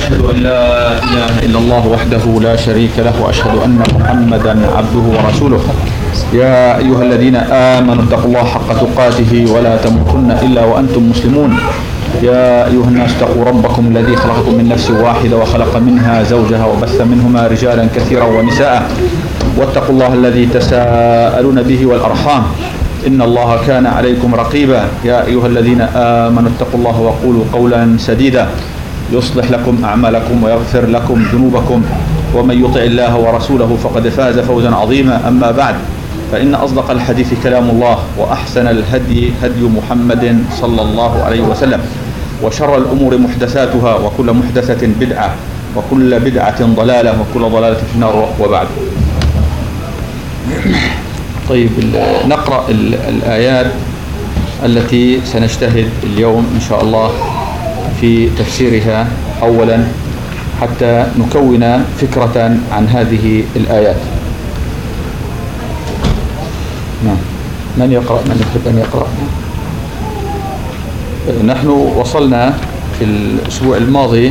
أشهد أن لا إله إلا الله وحده لا شريك له وأشهد أن محمدا عبده ورسوله. يا أيها الذين آمنوا اتقوا الله حق تقاته ولا تموتن إلا وأنتم مسلمون. يا أيها الناس اتقوا ربكم الذي خلقكم من نفس واحدة وخلق منها زوجها وبث منهما رجالا كثيرا ونساء، واتقوا الله الذي تساءلون به والأرحام إن الله كان عليكم رقيبا. يا أيها الذين آمنوا اتقوا الله وقولوا قولا سديدا يصلح لكم أعمالكم ويغفر لكم ذنوبكم، ومن يطع الله ورسوله فقد فاز فوزا عظيما. أما بعد، فإن أصدق الحديث كلام الله، وأحسن الهدي هدي محمد صلى الله عليه وسلم، وشر الأمور محدثاتها، وكل محدثة بدعة، وكل بدعة ضلالة، وكل ضلالة في النار. وبعد، طيب نقرأ الآيات التي سنجتهد اليوم إن شاء الله في تفسيرها أولا حتى نكون فكرة عن هذه الآيات. نعم، من يقرأ؟ من يحب أن يقرأ؟ نحن وصلنا في الأسبوع الماضي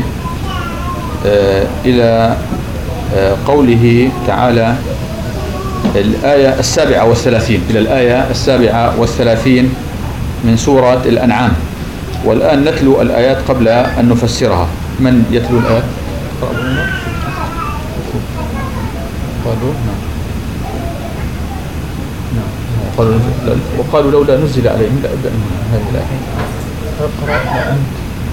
إلى قوله تعالى الآية 37، إلى الآية 37 من سورة الأنعام، والآن نتلو الآيات قبل أن نفسرها. من يتلو الآيات؟ وقالوا لولا نزل عليهم. لا، ابدأ من هذه الآية. اقرأ أنت.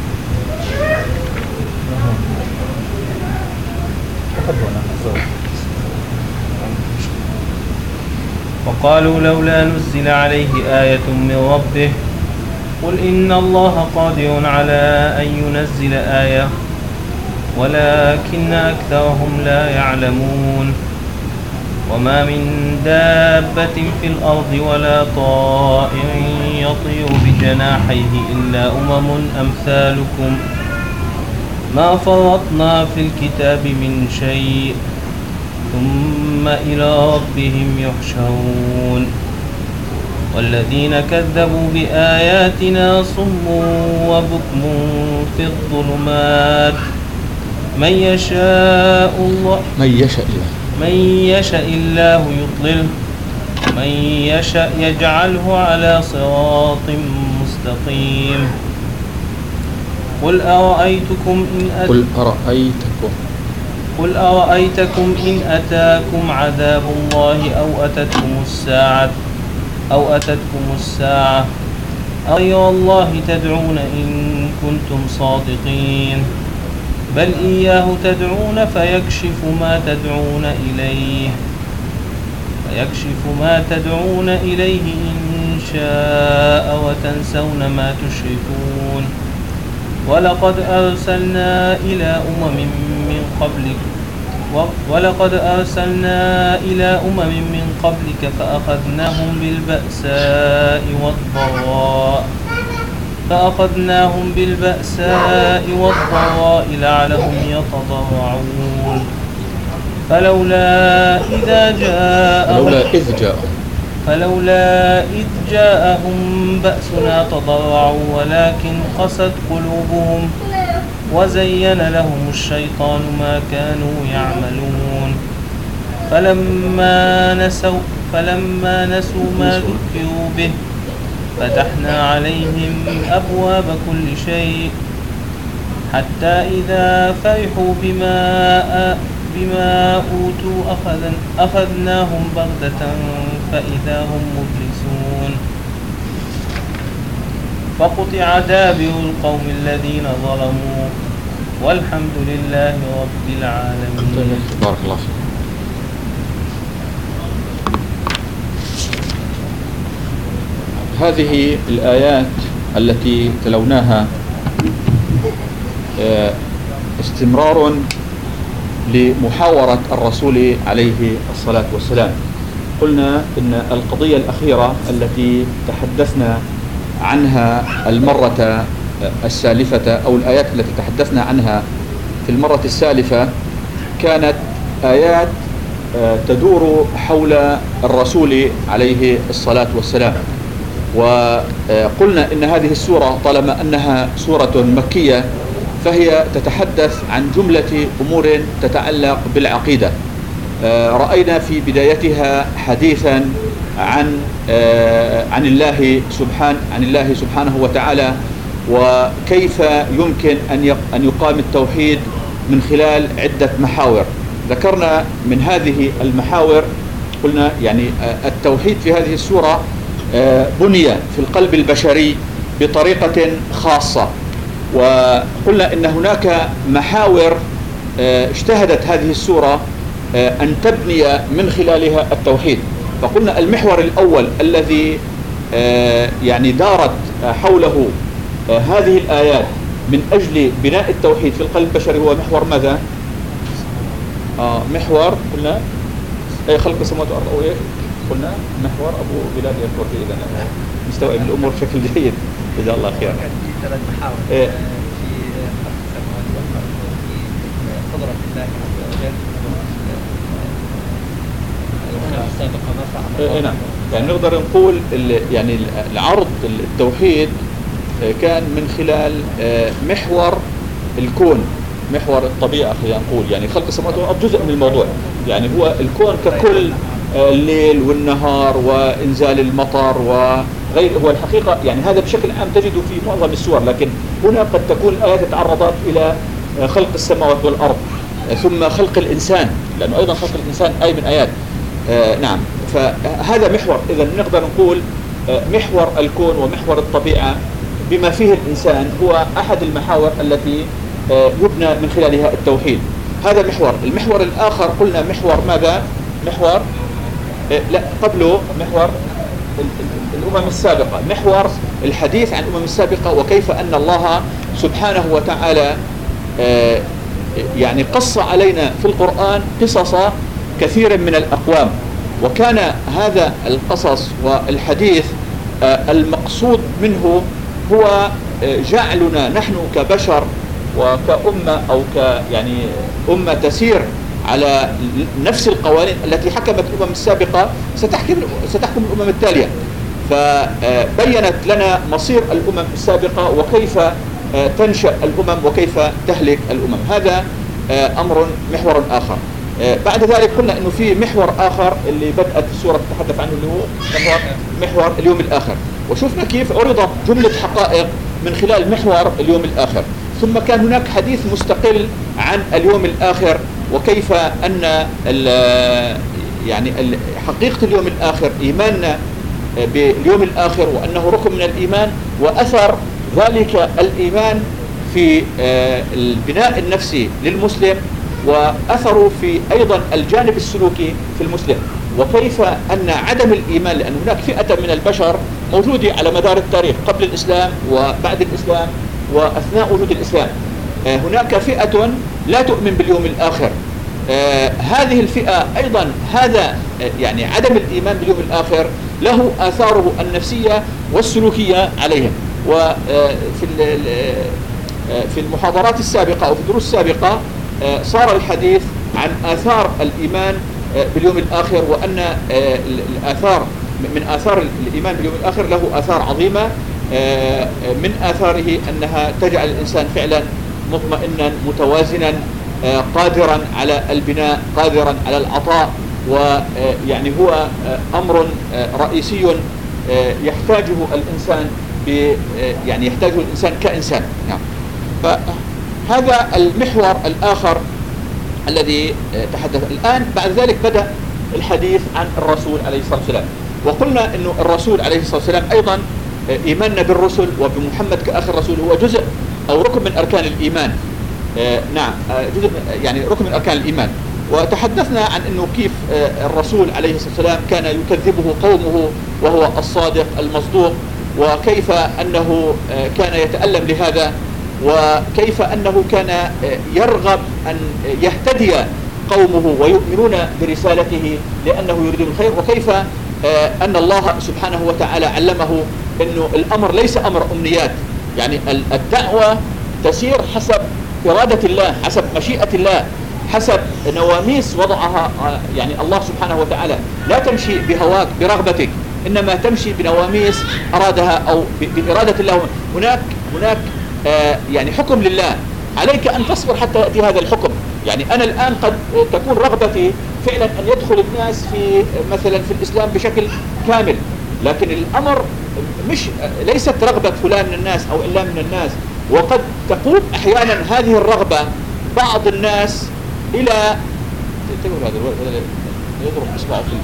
وقالوا لولا نزل عليه آية من ربه قل إن الله قادر على أن ينزل آية ولكن أكثرهم لا يعلمون. وما من دابة في الأرض ولا طائر يطير بجناحيه إلا أمثالكم ما فرطنا في الكتاب من شيء ثم إلى ربهم يحشرون. والذين كذبوا بآياتنا صم وبكم في الظلمات من يشاء الله يضلله من يشاء يجعله على صراط مستقيم. قل أرأيتكم إن أتاكم عذاب الله أو أتتكم الساعة أغير الله تدعون إن كنتم صادقين. بل إياه تدعون فيكشف ما تدعون إليه إن شاء وتنسون ما تشركون. ولقد أرسلنا إلى أمم من قبلك فأخذناهم بالبأساء والضراء لعلهم يتضرعون. فلولا إذ جاءهم بأسنا تضرعوا ولكن قست قلوبهم وزين لهم الشيطان ما كانوا يعملون. فلما نسوا ما ذكروا به فتحنا عليهم أبواب كل شيء حتى إذا فرحوا بما أوتوا أخذناهم بغتة فإذا هم مبلسون. فقطع دابر القوم الذين ظلموا والحمد لله رب العالمين. بارك الله فيك. هذه الآيات التي تلوناها استمرار لمحاورة الرسول عليه الصلاة والسلام. قلنا إن القضية الأخيرة التي تحدثنا عنها المرة السالفة، أو الآيات التي تحدثنا عنها في المرة السالفة، كانت آيات تدور حول الرسول عليه الصلاة والسلام. وقلنا إن هذه السورة طالما أنها سورة مكية فهي تتحدث عن جملة أمور تتعلق بالعقيدة. رأينا في بدايتها حديثا عن الله سبحانه وتعالى، وكيف يمكن أن يقام التوحيد من خلال عدة محاور. ذكرنا من هذه المحاور، قلنا يعني التوحيد في هذه السورة بني في القلب البشري بطريقة خاصة، وقلنا إن هناك محاور اجتهدت هذه السورة أن تبني من خلالها التوحيد. فقلنا المحور الأول الذي يعني دارت حوله هذه الآيات من أجل بناء التوحيد في القلب البشري هو محور ماذا؟ محور قلنا خلق السماوات والأرض، أو قلنا محور أبو بلال يذكر فيه، إذا مستوعب الأمور بشكل جيد، جزاه الله خير. في ثلاث محاور في خلق السماوات والأرض، وفي قدرة الله عز وجل، السابقة ما فعل. نعم، يعني نقدر نقول يعني العرض التوحيد كان من خلال محور الكون، محور الطبيعة، خلينا نقول يعني خلق السماوات والأرض جزء من الموضوع. يعني هو الكون ككل، الليل والنهار وإنزال المطر وغير، هو الحقيقة يعني هذا بشكل عام تجده في معظم السور، لكن هنا قد تكون الآيات تعرضت إلى خلق السماوات والأرض، ثم خلق الإنسان، لأنه أيضا خلق الإنسان أي من آيات. نعم، فهذا محور. إذا نقدر نقول محور الكون ومحور الطبيعة بما فيه الإنسان هو أحد المحاور التي يبنى من خلالها التوحيد. هذا محور. المحور الآخر قلنا محور ماذا؟ محور لا قبله محور الأمم السابقة، محور الحديث عن الأمم السابقة، وكيف أن الله سبحانه وتعالى يعني قص علينا في القرآن قصص كثير من الأقوام، وكان هذا القصص والحديث المقصود منه هو جعلنا نحن كبشر وكأمة أو يعني أمة تسير على نفس القوانين التي حكمت الأمم السابقة ستحكم الأمم التالية. فبينت لنا مصير الأمم السابقة وكيف تنشأ الأمم وكيف تهلك الأمم. هذا محور آخر. بعد ذلك قلنا أنه في محور آخر اللي بدأت السورة تتحدث عنه، اللي هو محور اليوم الآخر، وشفنا كيف عرضت جملة حقائق من خلال محور اليوم الآخر. ثم كان هناك حديث مستقل عن اليوم الآخر، وكيف أن يعني حقيقة اليوم الآخر، إيماننا باليوم الآخر وأنه ركن من الإيمان، وأثر ذلك الإيمان في البناء النفسي للمسلم، وأثره في أيضا الجانب السلوكي في المسلم، وكيف أن عدم الإيمان، لأن هناك فئة من البشر موجودة على مدار التاريخ قبل الإسلام وبعد الإسلام وأثناء وجود الإسلام، هناك فئة لا تؤمن باليوم الآخر. هذه الفئة أيضا هذا يعني عدم الإيمان باليوم الآخر له آثاره النفسية والسلوكية عليهم. في المحاضرات السابقة أو في الدروس السابقة صار الحديث عن آثار الإيمان باليوم الآخر، وأن الآثار من آثار الإيمان باليوم الآخر له آثار عظيمة. من آثاره أنها تجعل الإنسان فعلا مطمئنا متوازنا، قادرا على البناء، قادرا على العطاء، ويعني هو أمر رئيسي يحتاجه الإنسان يعني يحتاجه الإنسان كإنسان. نعم. فهذا المحور الآخر الذي تحدث الآن. بعد ذلك بدأ الحديث عن الرسول عليه الصلاة والسلام، وقلنا أنه الرسول عليه الصلاة والسلام أيضا إيماننا بالرسل وبمحمد كآخر رسول هو جزء أو ركن من أركان الإيمان. نعم، جزء يعني ركن من أركان الإيمان. وتحدثنا عن أنه كيف الرسول عليه الصلاة والسلام كان يكذبه قومه وهو الصادق المصدوق، وكيف أنه كان يتألم لهذا، وكيف أنه كان يرغب أن يهتدي قومه ويؤمنون برسالته لأنه يريد الخير، وكيف أن الله سبحانه وتعالى علمه أنه الأمر ليس أمر أمنيات، يعني الدعوة تسير حسب إرادة الله، حسب مشيئة الله، حسب نواميس وضعها يعني الله سبحانه وتعالى. لا تمشي بهواك برغبتك، إنما تمشي بنواميس أرادها أو بإرادة الله. هناك يعني حكم لله، عليك أن تصبر حتى يأتي هذا الحكم. يعني أنا الآن قد تكون رغبتي فعلا أن يدخل الناس في مثلا في الإسلام بشكل كامل، لكن الأمر ليست رغبة فلان من الناس أو علان من الناس، وقد تقود أحيانا هذه الرغبة بعض الناس إلى يضرب إصبعه في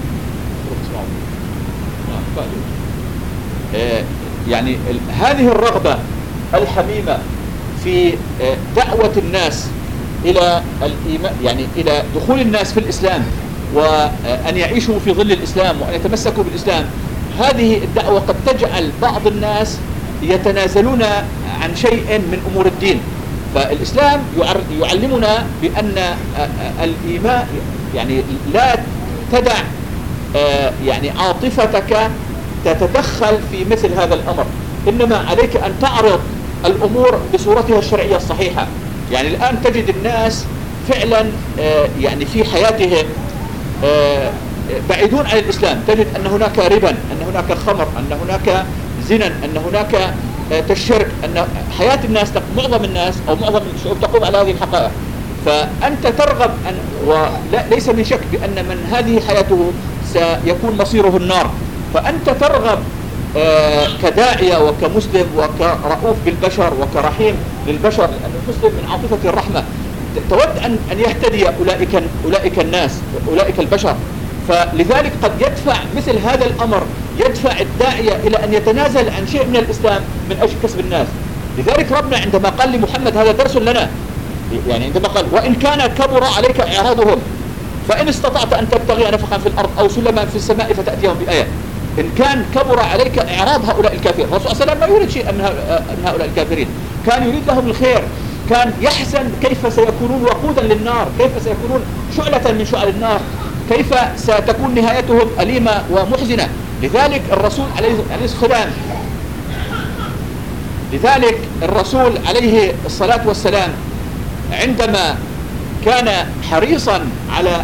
يعني هذه الرغبة الحميمة في دعوة الناس إلى الإيمان، يعني إلى دخول الناس في الإسلام وأن يعيشوا في ظل الإسلام وأن يتمسكوا بالإسلام، هذه الدعوة قد تجعل بعض الناس يتنازلون عن شيء من أمور الدين. فالإسلام يعلمنا بأن الإيمان يعني لا تدع يعني عاطفتك تتدخل في مثل هذا الأمر، إنما عليك أن تعرض الأمور بصورتها الشرعية الصحيحة. يعني الآن تجد الناس فعلا يعني في حياتهم بعيدون عن الإسلام، تجد أن هناك ربا، أن هناك خمر، أن هناك زنا، أن هناك تشرك، أن حياة الناس معظم الناس أو معظم الشعوب تقوم على هذه الحقائق. فأنت ترغب أن وليس من شك بأن من هذه حياته سيكون مصيره النار، فأنت ترغب كداعية وكمسلم وكرؤوف بالبشر وكرحيم للبشر، لأن المسلم من عاطفة الرحمة تود أن يهتدي أولئك الناس أولئك البشر. فلذلك قد يدفع مثل هذا الأمر يدفع الداعية إلى أن يتنازل عن شيء من الإسلام من أجل كسب الناس. لذلك ربنا عندما قال لمحمد هذا درس لنا، يعني عندما قال وإن كان كبر عليك إعراضهم فإن استطعت أن تبتغي نفقا في الأرض أو سلما في السماء فتأتيهم بآية. إن كان كبر عليك إعراض هؤلاء الكافرين، الرسول صلى الله عليه وسلم لا يريد شيء من هؤلاء الكافرين، كان يريد لهم الخير، كان يحزن كيف سيكونون وقودا للنار، كيف سيكونون شعلة من شعل النار، كيف ستكون نهايتهم أليمة ومحزنة. لذلك الرسول عليه الصلاة والسلام عندما كان حريصا على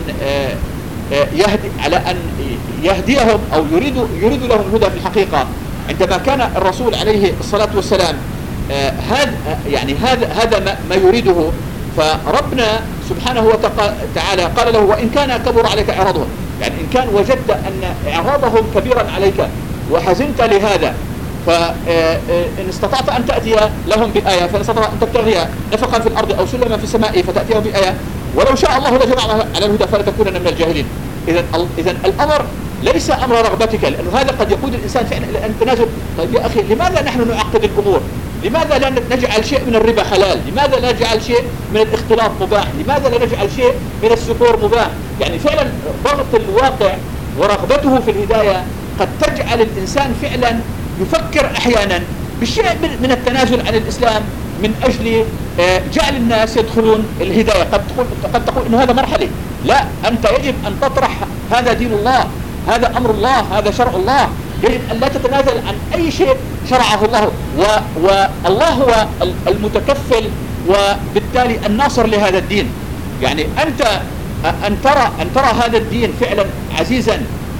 أن يهديهم أو يريد لهم الهدى في الحقيقة، عندما كان الرسول عليه الصلاة والسلام هذا ما يريده، فربنا سبحانه وتعالى قال له وإن كان كبر عليك إعراضهم، يعني إن كان وجدت أن إعراضهم كبيرا عليك وحزنت لهذا، فإن استطعت أن تأتي لهم بآية، فإن استطعت أن تبتغي نفقا في الأرض أو سلما في السماء فتأتيهم بآية، ولو شاء الله لجمعهم على الهدى فلا تكونن من الجاهلين. إذا الأمر ليس أمر رغبتك، لأنه هذا قد يقود الإنسان فعلا إلى أن تنازل. طيب يا أخي، لماذا نحن نعقد الأمور؟ لماذا لا نجعل شيء من الربا حلال؟ لماذا لا نجعل شيء من الاختلاط مباح؟ لماذا لا نجعل شيء من السفور مباح؟ يعني فعلا ضغط الواقع ورغبته في الهداية قد تجعل الإنسان فعلا يفكر أحيانا بشيء من التنازل عن الإسلام من أجل جعل الناس يدخلون الهداية. قد تقول إنه هذا مرحلي، لا، أنت يجب أن تطرح هذا دين الله، هذا أمر الله، هذا شرع الله، يجب أن لا تتنازل عن أي شيء شرعه الله، والله هو المتكفل وبالتالي الناصر لهذا الدين. يعني أنت أن ترى هذا الدين فعلا عزيزا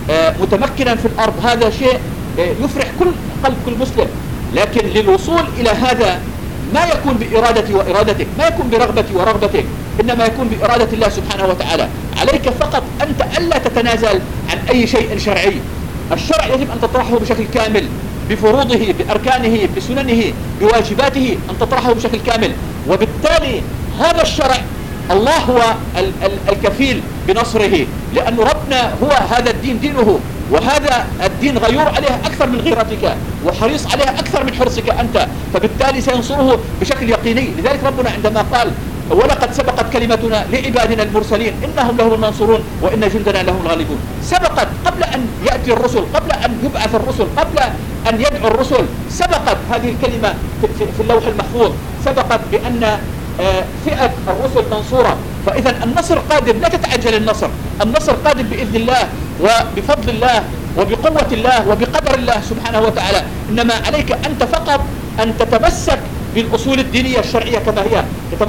متمكنا في الأرض، هذا شيء يفرح قلب كل مسلم، لكن للوصول إلى هذا ما يكون بإرادتي وإرادتك، ما يكون برغبتي ورغبتك، إنما يكون بإرادة الله سبحانه وتعالى. عليك فقط أنت ألا تتنازل عن أي شيء شرعي. الشرع يجب أن تطرحه بشكل كامل، بفروضه، بأركانه، بسننه، بواجباته، أن تطرحه بشكل كامل. وبالتالي هذا الشرع الله هو الكفيل بنصره، لأن ربنا هو هذا الدين دينه، وهذا الدين غيور عليه أكثر من غيرتك وحريص عليه أكثر من حرصك أنت، فبالتالي سينصره بشكل يقيني. لذلك ربنا عندما قال ولقد سبقت كلمتنا لعبادنا المرسلين إنهم لهم المنصورون وإن جندنا لهم الغالبون، سبقت قبل أن يأتي الرسل، قبل أن يبعث الرسل، قبل أن يدعو الرسل، سبقت هذه الكلمة في اللوح المحفوظ، سبقت بأن فئة الرسل منصورة. فإذا النصر قادم، لا تتعجل النصر قادم بإذن الله وبفضل الله وبقوة الله وبقدر الله سبحانه وتعالى. إنما عليك أنت فقط أن تتمسك بالأصول الدينية الشرعية كما هي،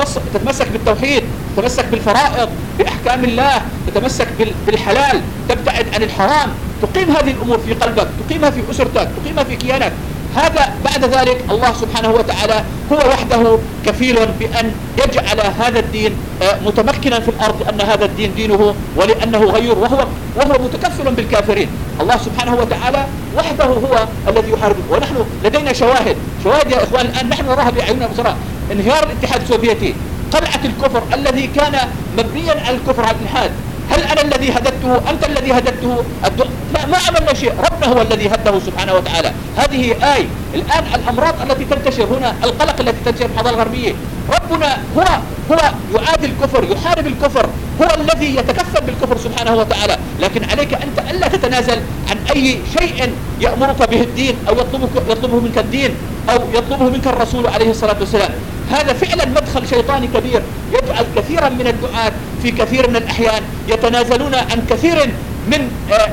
تتمسك بالتوحيد، تتمسك بالفرائض، بأحكام الله، تتمسك بالحلال، تبتعد عن الحرام، تقيم هذه الأمور في قلبك، تقيمها في أسرتك، تقيمها في كيانك. هذا بعد ذلك الله سبحانه وتعالى هو وحده كفيل بأن يجعل هذا الدين متمكنا في الأرض، أن هذا الدين دينه ولأنه غيور، وهو متكفل بالكافرين. الله سبحانه وتعالى وحده هو الذي يحارب. ونحن لدينا شواهد يا إخوان الآن نحن نراها بأعيننا بصراحة. انهيار الاتحاد السوفيتي، قلعة الكفر الذي كان مبنيا على الكفر على الإلحاد. هل أنا الذي هددته؟ أنت الذي هددته؟ لا، ما عملنا شيء، ربنا هو الذي هده سبحانه وتعالى. هذه الآن الأمراض التي تنتشر هنا، القلق التي تنتشر في الحضارة الغربية، ربنا هو يعادي الكفر، يحارب الكفر، هو الذي يتكفل بالكفر سبحانه وتعالى. لكن عليك أنت ألا تتنازل عن أي شيء يأمرك به الدين أو يطلبه منك الدين أو يطلبه منك الرسول عليه الصلاة والسلام. هذا فعلا مدخل شيطاني كبير يجعل كثيرا من الدعاة في كثير من الأحيان يتنازلون عن كثير من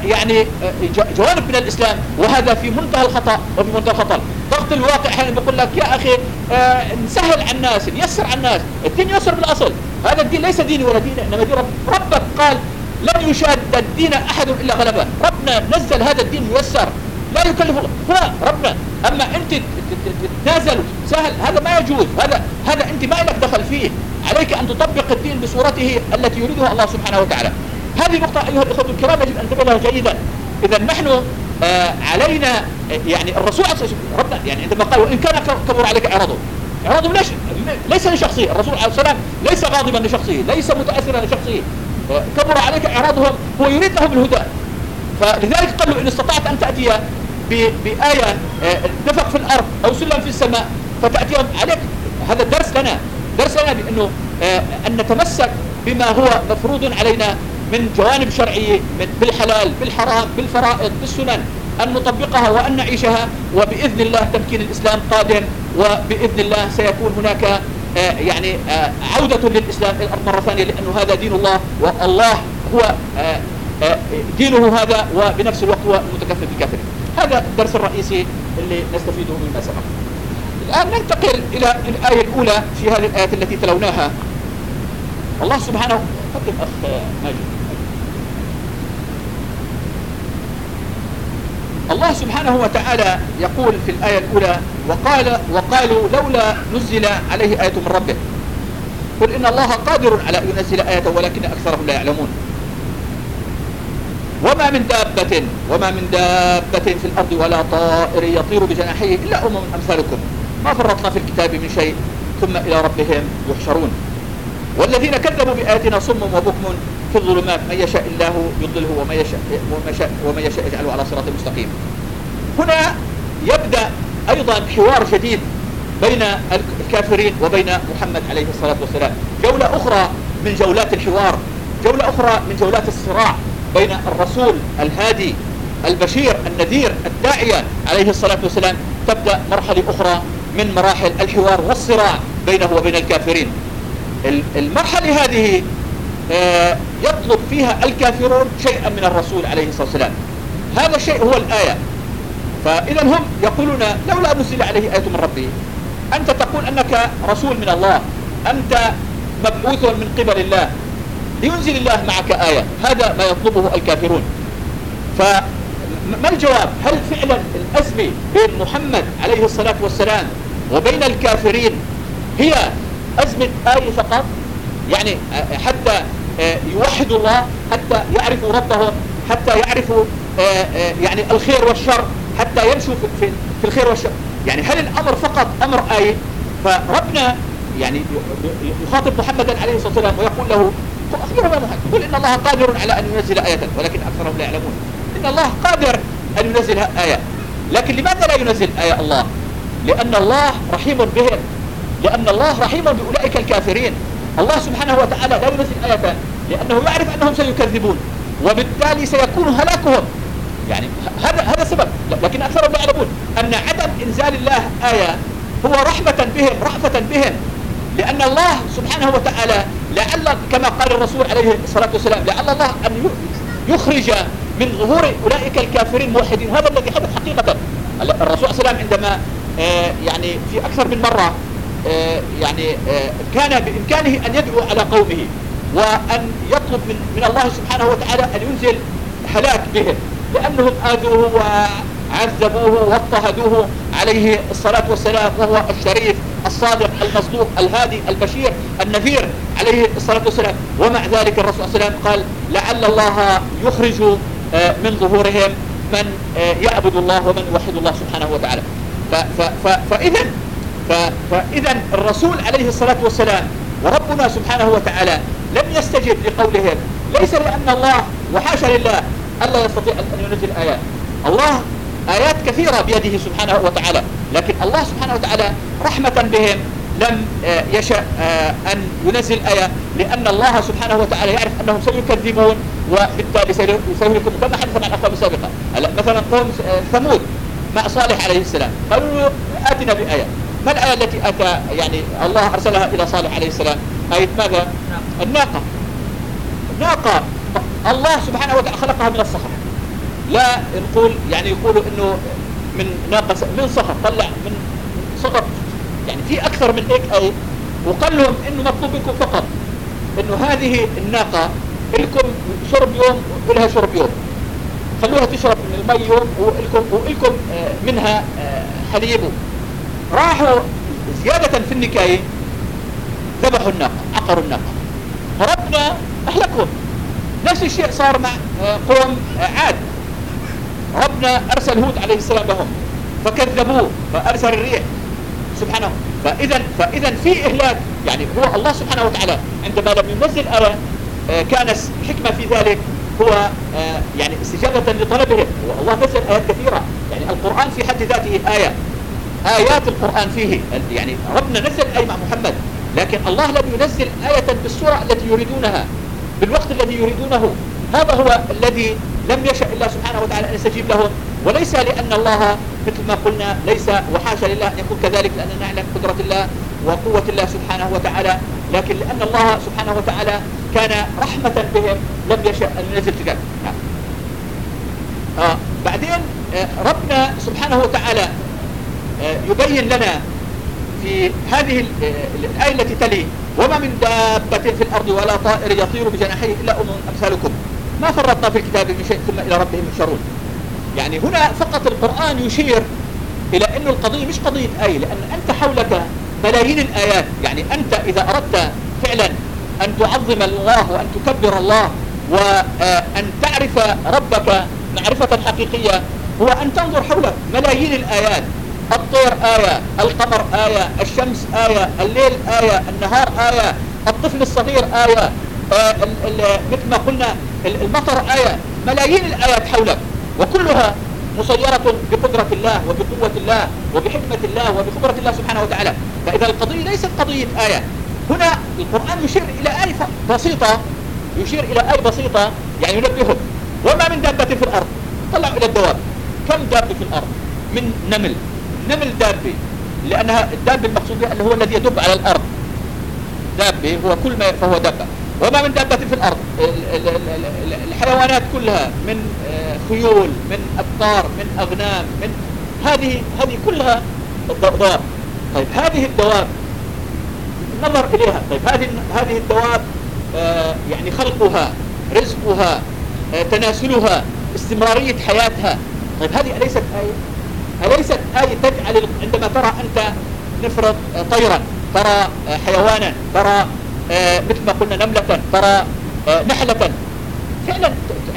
جوانب من الإسلام، وهذا في منتهى الخطأ وفي منتهى الخطر. ضغط الواقع حين بيقول لك يا أخي نسهل على الناس، نيسر على الناس، الدين يسر بالأصل. هذا الدين ليس ديني ولا ديني، إنما دين ربك قال لن يشاد الدين أحد إلا غلبه. ربنا نزل هذا الدين ميسر لا يكلف الله، هو ربنا. أما أنت تتنازل سهل، هذا ما يجوز، هذا أنت ما لك دخل فيه. عليك أن تطبق الدين بصورته التي يريدها الله سبحانه وتعالى. هذه نقطة أيها الأخوة الكرام يجب أن تنتبه لها جيدا. إذا نحن علينا الرسول ربنا عندما قال وإن كان كبر عليك إعراضه ليس لشخصه. الرسول عليه السلام ليس غاضبا لشخصه، ليس متأثرا لشخصه، كبر عليك إعراضهم، هو يريد لهم الهدى. فلذلك قال له إن استطعت أن تأتي بآية نفق في الأرض أو سلم في السماء فتأتيهم عليك. هذا درس لنا بأنه أن نتمسك بما هو مفروض علينا من جوانب شرعية، بالحلال بالحرام بالفرائض بالسنن، أن نطبقها وأن نعيشها. وبإذن الله تمكين الإسلام قادم، وبإذن الله سيكون هناك عودة للإسلام إلى الأرض مرة ثانية، لأنه هذا دين الله، والله هو دينه هذا، وبنفس الوقت هو المتكفل بالكافرين. هذا الدرس الرئيسي اللي نستفيده مما سبق. الآن ننتقل إلى الآية الأولى في هذه الآيات التي تلوناها. الله سبحانه قدم أخ ماجد. الله سبحانه وتعالى يقول في الآية الأولى وقالوا لولا نزل عليه آية من ربه قل إن الله قادر على أن ينزل آية ولكن أكثرهم لا يعلمون. وما من دابة في الأرض ولا طائر يطير بجناحيه إلا أمثالكم ما فرطنا في الكتاب من شيء ثم إلى ربهم يحشرون. والذين كذبوا بآياتنا صم وبكم في الظلمات من يشاء الله يضله ومن يشاء يجعله على صراط مستقيم. هنا يبدأ أيضا حوار جديد بين الكافرين وبين محمد عليه الصلاة والسلام، جولة أخرى من جولات الحوار، جولة أخرى من جولات الصراع بين الرسول الهادي البشير النذير الداعية عليه الصلاة والسلام. تبدأ مرحلة أخرى من مراحل الحوار والصراع بينه وبين الكافرين. المرحلة هذه يطلب فيها الكافرون شيئا من الرسول عليه الصلاة والسلام، هذا الشيء هو الآية. فإذا هم يقولون لولا نزل عليه آية من ربه، أنت تقول أنك رسول من الله، أنت مبعوث من قبل الله، لينزل الله معك آية. هذا ما يطلبه الكافرون. فما الجواب؟ هل فعلا الأزمة بين محمد عليه الصلاة والسلام وبين الكافرين هي أزمة آية فقط؟ حتى يوحدوا الله، حتى يعرفوا ربهم، حتى يعرفوا الخير والشر، حتى يمشوا في الخير والشر. هل الأمر فقط أمر آية؟ فربنا يخاطب محمدا عليه الصلاة والسلام ويقول له أخبرهم يا محمد قل إن الله قادر على أن ينزل آية ولكن أكثرهم لا يعلمون. إن الله قادر أن ينزل آية، لكن لماذا لا ينزل آية الله؟ لأن الله رحيم بهم، لأن الله رحيم بأولئك الكافرين. الله سبحانه وتعالى لا ينزل آية لأنه يعرف أنهم سيكذبون وبالتالي سيكون هلاكهم. هذا السبب. لكن أكثرهم لا يعلمون أن عدم إنزال الله آية هو رحمة بهم، رأفة بهم، لأن الله سبحانه وتعالى لعل كما قال الرسول عليه الصلاة والسلام لعل الله أن يخرج من ظهور أولئك الكافرين موحدين. هذا الذي حدث حقيقة. الرسول صلى الله عليه وسلم عندما في أكثر من مرة كان بإمكانه أن يدعو على قومه وأن يطلب من الله سبحانه وتعالى أن ينزل هلاك بهم، لأنهم آذوه وعذبوه واضطهدوه عليه الصلاة والسلام، وهو الشريف الصادق المصدوق الهادي البشير النذير عليه الصلاة والسلام. ومع ذلك الرسول صلى الله عليه وسلم قال لعل الله يخرج من ظهورهم من يعبد الله ومن يوحد الله سبحانه وتعالى. فإذا الرسول عليه الصلاة والسلام وربنا سبحانه وتعالى لم يستجب لقولهم، ليس لأن الله وحاشا لله ألا يستطيع أن ينزل آيات. الله آيات كثيرة بيده سبحانه وتعالى، لكن الله سبحانه وتعالى رحمة بهم لم يشأ أن ينزل آية، لأن الله سبحانه وتعالى يعرف أنهم سيكذبون وبالتالي سيهلكون، كما حدث عن الأقوام السابقة. مثلا قوم ثمود مع صالح عليه السلام قالوا له آتنا بآية. ما الآية التي أتى يعني الله أرسلها إلى صالح عليه السلام؟ آية ماذا؟ الناقة. الله سبحانه وتعالى خلقها من الصخر، لا نقول يعني يقولوا إنه من ناقة من صخر، طلع من صخر، يعني في أكثر من هيك آية. وقال لهم إنه مطلوب منكم فقط إنه هذه الناقة لكم شرب يوم ولها شرب يوم، خلوها تشرب من المي يوم وإلكم منها حليب. راحوا زيادة في النكاية ذبحوا الناقة، عقروا الناقة، فربنا أهلكهم. نفس الشيء صار مع قوم عاد، ربنا أرسل هود عليه السلام لهم فكذبوه فأرسل الريح سبحانه. فإذا في إهلاك، يعني هو الله سبحانه وتعالى عندما لم ينزل آية كان حكمة في ذلك هو يعني استجابة لطلبهم. والله نزل آيات كثيرة، يعني القرآن في حد ذاته آيات القرآن فيه، يعني ربنا نزل آية مع محمد، لكن الله لم ينزل آية بالسرعة التي يريدونها بالوقت الذي يريدونه. هذا هو الذي لم يشأ الله سبحانه وتعالى أن يستجيب لهم، وليس لأن الله مثل ما قلنا ليس وحاشا لله أن يكون كذلك، لأننا نعلم قدرة الله وقوة الله سبحانه وتعالى، لكن لأن الله سبحانه وتعالى كان رحمة بهم لم يشأ أن ينزل تجاه. بعدين ربنا سبحانه وتعالى يبين لنا في هذه الآية التي تلي: وما من دابة في الأرض ولا طائر يطير بجناحيه إلا أمم أمثالكم ما فرطنا في الكتاب من شيء ثم إلى ربهم يحشرون. يعني هنا فقط القرآن يشير إلى أن القضية مش قضية آية، لأن أنت حولك ملايين الآيات. يعني أنت إذا أردت فعلا أن تعظم الله وأن تكبر الله وأن تعرف ربك معرفة حقيقية هو أن تنظر حولك ملايين الآيات. الطير آية، القمر آية، الشمس آية، الليل آية، النهار آية، الطفل الصغير آية، مثل ما قلنا المطر آية. ملايين الآيات حولك وكلها مسيرة بقدرة الله وبقوة الله وبحكمة الله وبقدرة الله سبحانه وتعالى. فإذا القضية ليست قضية آية، هنا القرآن يشير إلى آية بسيطة، يشير إلى آية بسيطة يعني ينبههم: وما من دابة في الأرض. طلعوا إلى الدواب، كم دابة في الأرض؟ من نمل دابة، لأنها الدابة المقصود بها اللي هو الذي يدب على الأرض. دابة هو كل ما فهو دابة. وما من دابة في الأرض، الحيوانات كلها من خيول، من أبقار، من أغنام، من هذه كلها الدواب. طيب هذه الدواب النظر إليها، طيب هذه الدواب يعني خلقها، رزقها، تناسلها، استمرارية حياتها. طيب هذه أليست آية تجعل عندما ترى أنت نفرض طيرا، ترى حيوانا، ترى مثل ما قلنا نملة، ترى نحلة، فعلا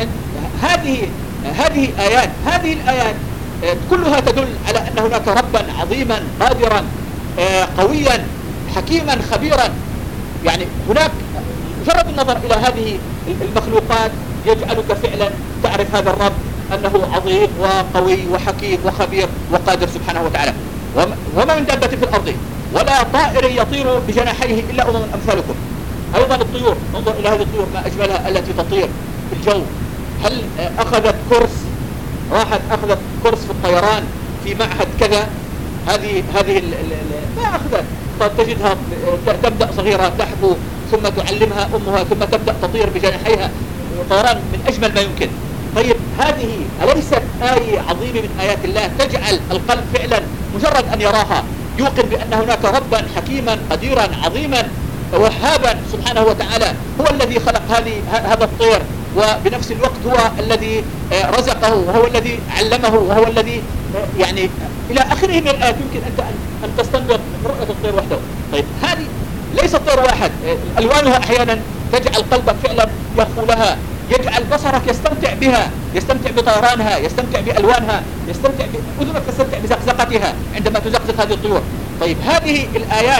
هذه آيات. هذه الآيات كلها تدل على أن هناك ربا عظيما قادرا قويا حكيما خبيرا. يعني هناك مجرد النظر إلى هذه المخلوقات يجعلك فعلا تعرف هذا الرب أنه عظيم وقوي وحكيم وخبير وقادر سبحانه وتعالى. وما من دابة في الأرض ولا طائر يطير بجناحيه إلا أمم أمثالكم. أيضا الطيور، انظر إلى هذه الطيور ما أجملها التي تطير في الجو. هل أخذت كورس، راحت أخذت كورس في الطيران في معهد كذا؟ هذه ما أخذت. تجدها تبدأ صغيرة تحبو ثم تعلمها أمها ثم تبدأ تطير بجناحيها، طيران من أجمل ما يمكن. طيب هذه أليست آية عظيمة من آيات الله تجعل القلب فعلا مجرد أن يراها يوقن بأن هناك ربا حكيما قديرا عظيما وهابا سبحانه وتعالى هو الذي خلق هذا الطير وبنفس الوقت هو الذي رزقه وهو الذي علمه وهو الذي يعني إلى آخره من الآيات. يمكن أن تستنبط من رؤية الطير وحده. طيب هذه ليس الطير واحد، ألوانها أحيانا تجعل قلبك فعلا يخفو لها، يجعل بصرك يستمتع بها، يستمتع بطيرانها، يستمتع بألوانها، يستمتع أذنك تستمتع بزقزقتها عندما تزقزق هذه الطيور. طيب هذه الآيات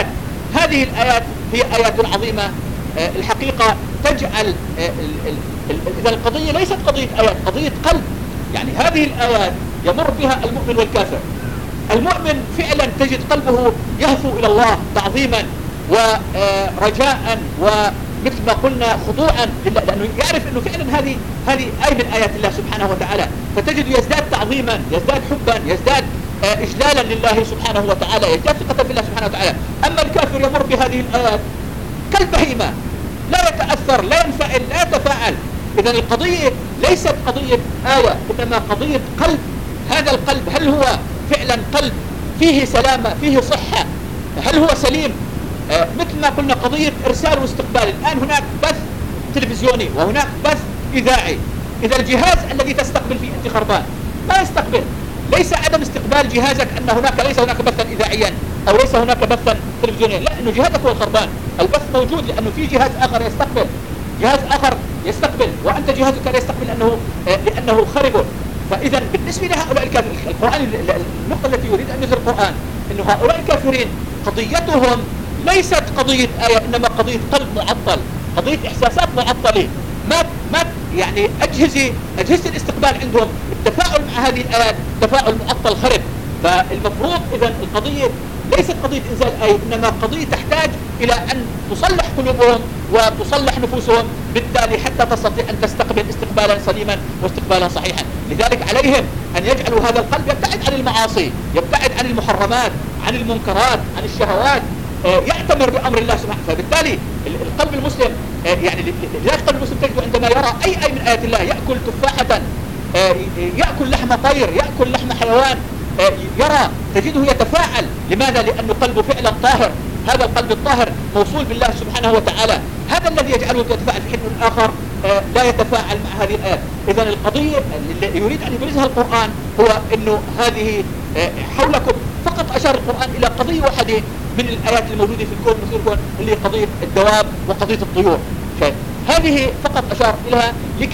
هي آيات عظيمة الحقيقة تجعل إذا القضية ليست قضية آيات، قضية قلب. يعني هذه الآيات يمر بها المؤمن والكافر. المؤمن فعلا تجد قلبه يهفو إلى الله تعظيما ورجاء ومثل ما قلنا خضوعا لله، لأنه يعرف أنه فعلا هذه آية من آيات الله سبحانه وتعالى، فتجد يزداد تعظيما، يزداد حبا، يزداد إجلالا لله سبحانه وتعالى، يزداد ثقة بالله سبحانه وتعالى. أما الكافر يمر بهذه الآيات كالبهيمة، لا يتأثر، لا ينفعل، لا يتفاعل. إذن القضية ليست قضية آية، إنما قضية قلب. هذا القلب هل هو فعلا قلب فيه سلامة، فيه صحة، هل هو سليم؟ مثل ما قلنا قضية إرسال واستقبال. الآن هناك بث تلفزيوني وهناك بث إذاعي. إذا الجهاز الذي تستقبل فيه أنت خربان لا يستقبل. ليس عدم استقبال جهازك أن ليس هناك بثا إذاعيا أو ليس هناك بثا تلفزيونيا، لا، إنه جهازك هو الخربان. البث موجود لأنه في جهاز آخر يستقبل، جهاز آخر يستقبل، وأنت جهازك لا يستقبل لأنه خرب. فإذا بالنسبة لهؤلاء الكافرين، القرآن النقطة التي يريد أن يظهر القرآن إنه هؤلاء الكافرين قضيتهم ليست قضية آية، إنما قضية قلب معطل، قضية إحساسات معطلة. ما يعني أجهزة الاستقبال عندهم التفاعل مع هذه الآيات تفاعل معطل خرب. فالمفروض إذا القضية ليست قضية إنزال آية، إنما قضية تحتاج إلى أن تصلح قلوبهم وتصلح نفوسهم، بالتالي حتى تستطيع أن تستقبل استقبالا سليما واستقبالا صحيحا. لذلك عليهم أن يجعلوا هذا القلب يبتعد عن المعاصي، يبتعد عن المحرمات، عن المنكرات، عن الشهوات، يأتمر بأمر الله سبحانه. فبالتالي القلب المسلم يعني لذلك القلب المسلم تجد عندما يرى أي من آيات الله، يأكل تفاحة، يأكل لحم طير، يأكل لحم حيوان، يرى تجده يتفاعل. لماذا؟ لأنه قلبه فعلا طاهر. هذا القلب الطاهر موصول بالله سبحانه وتعالى، هذا الذي يجعله يتفاعل في حين الآخر لا يتفاعل مع هذه الآيات. إذن القضية اللي يريد أن يبرزها القرآن هو أنه هذه حولكم فقط أشار القرآن إلى قضية واحدة من الآيات الموجودة في الكون مثل اللي قضية الدواب وقضية الطيور. هذه فقط أشار إليها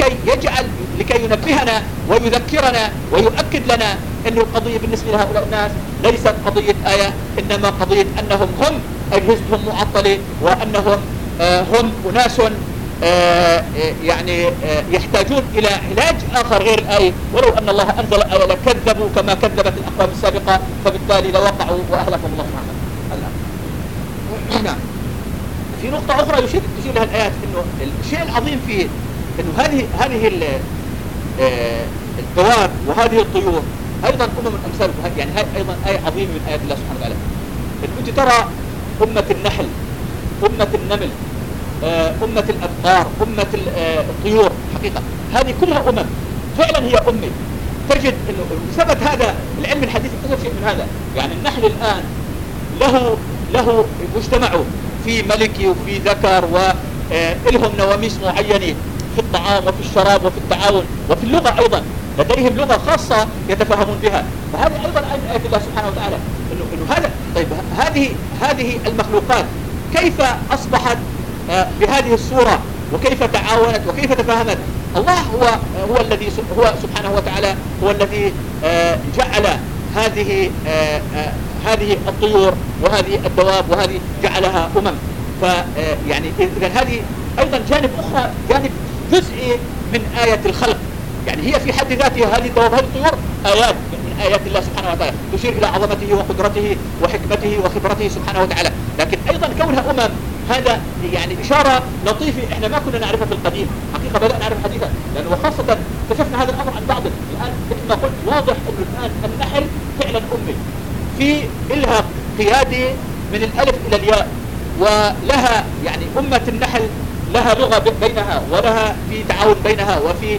لكي ينبهنا ويذكرنا ويؤكد لنا أن القضية بالنسبة لهؤلاء الناس ليست قضية آية، إنما قضية أنهم هم أجهزتهم معطلة، وأنهم هم أناس يعني يحتاجون إلى علاج آخر غير الآية. ولو أن الله أنزل آية لكذبوا كما كذبت الأقوام السابقة، فبالتالي لوقعوا وأهلكهم الله سبحانه وتعالى. نعم. في نقطة أخرى تشير لها الآيات، إنه الشيء العظيم في إنه هذه الدواب وهذه الطيور أيضا أمثال، يعني هذه أيضا آية عظيمة من آيات الله سبحانه وتعالى. إن أنت ترى أمة النحل، أمة النمل، أمة الأبقار، أمة الطيور، حقيقة هذه كلها فعلا هي أمة. تجد إنه بسبب هذا العلم الحديث اكتشف شيء من هذا. يعني النحل الآن له مجتمعه في ملكي وفي ذكر، ولهم نواميس معينة في الطعام وفي الشراب وفي التعاون وفي اللغة أيضا، لديهم لغة خاصة يتفاهمون بها. فهذه أيضا آية الله سبحانه وتعالى إنه هذا. طيب هذه المخلوقات كيف أصبحت بهذه الصورة، وكيف تعاونت وكيف تفاهمت؟ الله هو الذي هو سبحانه وتعالى هو الذي جعل هذه الطيور وهذه الدواب وهذه جعلها فيعني إذن هذه أيضا جانب جزئي من آية الخلق. يعني هي في حد ذاتها هذه الدواب هذه الطيور آيات من آيات الله سبحانه وتعالى، تشير إلى عظمته وقدرته وحكمته وخبرته سبحانه وتعالى. لكن أيضا كونها هذا يعني إشارة لطيفة إحنا ما كنا نعرفها في القديم، حقيقة بدأنا نعرف حديثا، لأنه خاصة اكتشفنا هذا الأمر عن بعض. الآن مثل ما قلت واضح أنه الآن النحل فعلا في إلها قيادة من الألف إلى الياء، ولها يعني أمة النحل لها لغة بينها ولها في تعاون بينها وفي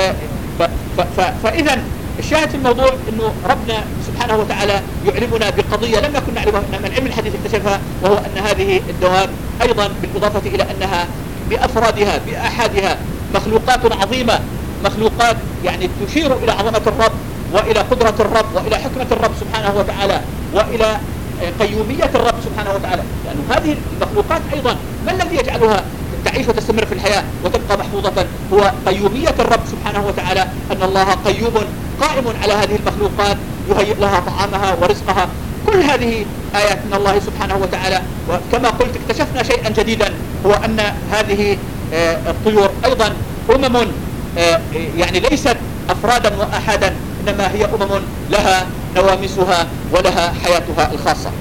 فإذا الشاهد في الموضوع أنه ربنا سبحانه وتعالى يعلمنا بقضية لم نكن نعرفها، إنما العلم الحديث اكتشفها، وهو أن هذه الدواب أيضا بالإضافة إلى أنها بأفرادها بأحادها مخلوقات عظيمة، مخلوقات يعني تشير إلى عظمة الرب وإلى قدرة الرب وإلى حكمة الرب سبحانه وتعالى وإلى قيومية الرب سبحانه وتعالى. لأن هذه المخلوقات أيضا ما الذي يجعلها تعيش وتستمر في الحياة وتبقى محفوظة؟ هو قيومية الرب سبحانه وتعالى، أن الله قيوم قائم على هذه المخلوقات، يهيئ لها طعامها ورزقها. كل هذه آيات من الله سبحانه وتعالى. وكما قلت اكتشفنا شيئا جديدا، هو أن هذه الطيور أيضا أمم يعني ليست أفرادا وأحادا، إنما هي أمم لها نواميسها ولها حياتها الخاصة.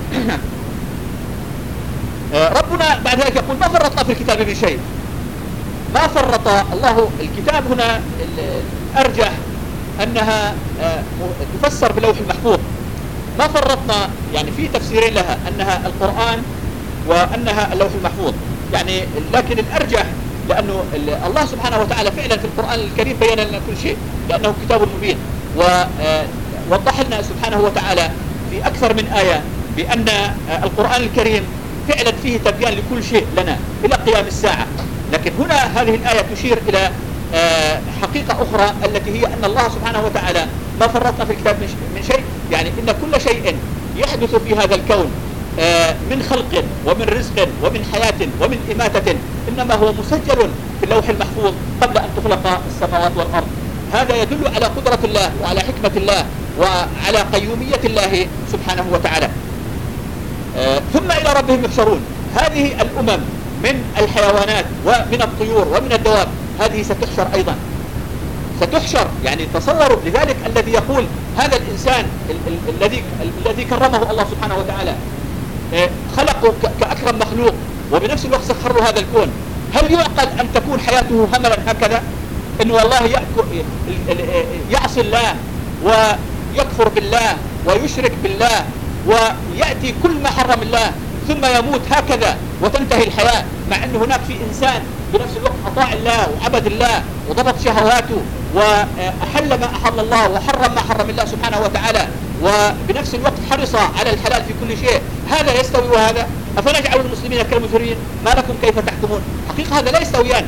ربنا بعد ذلك يقول: ما فرطنا في الكتاب من شيء. ما فرط الله. الكتاب هنا أرجح أنها تفسر باللوح المحفوظ. ما فرطنا يعني في تفسيرين لها، أنها القرآن وأنها اللوح المحفوظ يعني، لكن الأرجح لأنه الله سبحانه وتعالى فعلا في القرآن الكريم بين لنا كل شيء، لأنه كتاب مبين، ووضح لنا سبحانه وتعالى في أكثر من آية بأن القرآن الكريم فعلا فيه تبيان لكل شيء لنا إلى قيام الساعة. لكن هنا هذه الآية تشير إلى حقيقة أخرى، التي هي أن الله سبحانه وتعالى ما فرطنا في الكتاب من شيء، يعني إن كل شيء يحدث في هذا الكون من خلق ومن رزق ومن حياة ومن إماتة إنما هو مسجل في اللوح المحفوظ قبل أن تخلق السماوات والأرض. هذا يدل على قدرة الله وعلى حكمة الله وعلى قيومية الله سبحانه وتعالى. ثم إلى ربهم يحشرون. هذه الأمم من الحيوانات ومن الطيور ومن الدواب هذه ستحشر أيضا، ستحشر. يعني تصوروا، لذلك الذي يقول هذا الإنسان الذي كرمه الله سبحانه وتعالى، خلقه كأكرم مخلوق وبنفس الوقت سخر له هذا الكون، هل يعقل أن تكون حياته هملا هكذا؟ إنه والله يعصي الله ويكفر بالله ويشرك بالله ويأتي كل ما حرم الله ثم يموت هكذا وتنتهي الحياة، مع أن هناك في إنسان بنفس الوقت أطاع الله وعبد الله وضبط شهواته وأحل ما أحل الله وحرم ما حرم الله سبحانه وتعالى، وبنفس الوقت حرص على الحلال في كل شيء. هذا يستوي وهذا؟ أفنجعل المسلمين كالمجرمين؟ ما لكم كيف تحكمون؟ حقيقة هذا لا يستويان.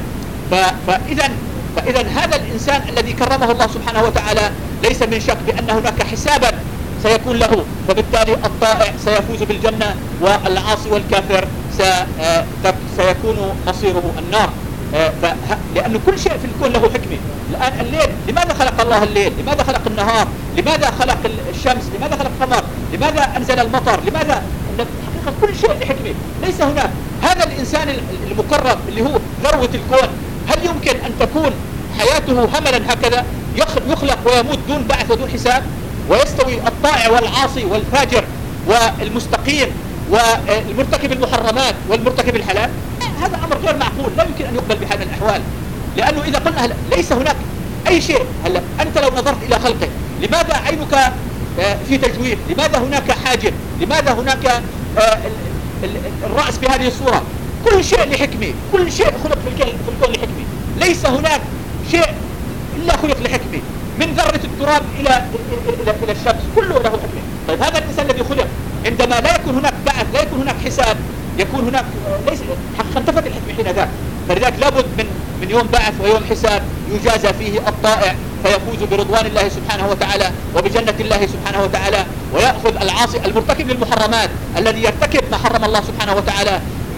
فإذا هذا الإنسان الذي كرمه الله سبحانه وتعالى ليس من شك بأن هناك حسابا سيكون له، فبالتالي الطائع سيفوز بالجنة والعاصي والكافر سيكون مصيره النار. لأن كل شيء في الكون له حكمة. الآن الليل، لماذا خلق الله الليل؟ لماذا خلق النهار؟ لماذا خلق الشمس؟ لماذا خلق القمر؟ لماذا أنزل المطر؟ لماذا؟ حقيقة كل شيء لحكمة. ليس هناك هذا الإنسان المكرم اللي هو ذروة الكون، هل يمكن أن تكون حياته هملا هكذا يخلق ويموت دون بعث ودون حساب، ويستوي الطائع والعاصي والفاجر والمستقيم والمرتكب المحرمات والمرتكب الحلال؟ هذا أمر غير معقول، لا يمكن أن يقبل بهذه الأحوال. لأنه إذا قلنا ليس هناك أي شيء، هلا أنت لو نظرت إلى خلقك، لماذا عينك في تجويف؟ لماذا هناك حاجب؟ لماذا هناك الرأس بهذه الصورة؟ كل شيء لحكمة، كل شيء خلق في الكون لحكمة. ليس هناك شيء إلا خلق لحكمة، من ذرة التراب إلى الشمس كله له حكمة. طيب هذا الإنسان الذي خلق عندما لا يكون هناك بعث، لا يكون هناك حساب، يكون هناك ليس حقا انتفت الحكمة حين ذاك. فلذلك لابد من يوم بعث ويوم حساب يجازى فيه الطائع فيفوز برضوان الله سبحانه وتعالى وبجنة الله سبحانه وتعالى، ويأخذ العاصي المرتكب للمحرمات الذي يرتكب ما حرم الله سبحانه وتعالى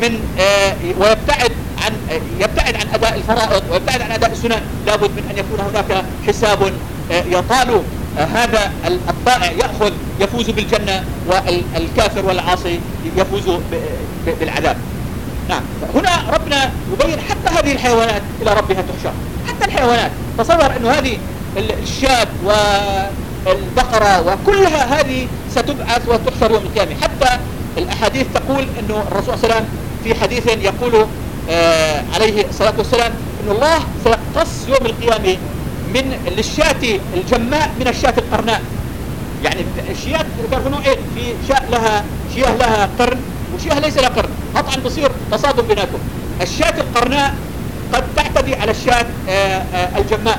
ويبتعد عن أداء الفرائض ويبتعد عن أداء السنن. لابد من أن يكون هناك حساب يطال هذا الطائع يفوز بالجنة، والكافر والعاصي يفوز بالعذاب. نعم. هنا ربنا يبين حتى هذه الحيوانات إلى ربها تحشر. حتى الحيوانات، تصور أنه هذه الشاة والبقرة وكلها هذه ستبعث وتحشر يوم القيامة. حتى الأحاديث تقول أنه الرسول صلى الله عليه وسلم في حديث يقول عليه الصلاة والسلام أن الله سيقتص يوم القيامة من الشاة الجماء من الشاة القرناء. يعني الشياه كانوا نوعين، في شياه لها قرن وشياه ليس لها قرن، قطعا بصير تصادم بيناتهم. الشاة القرناء قد تعتدي على الشاة الجماء،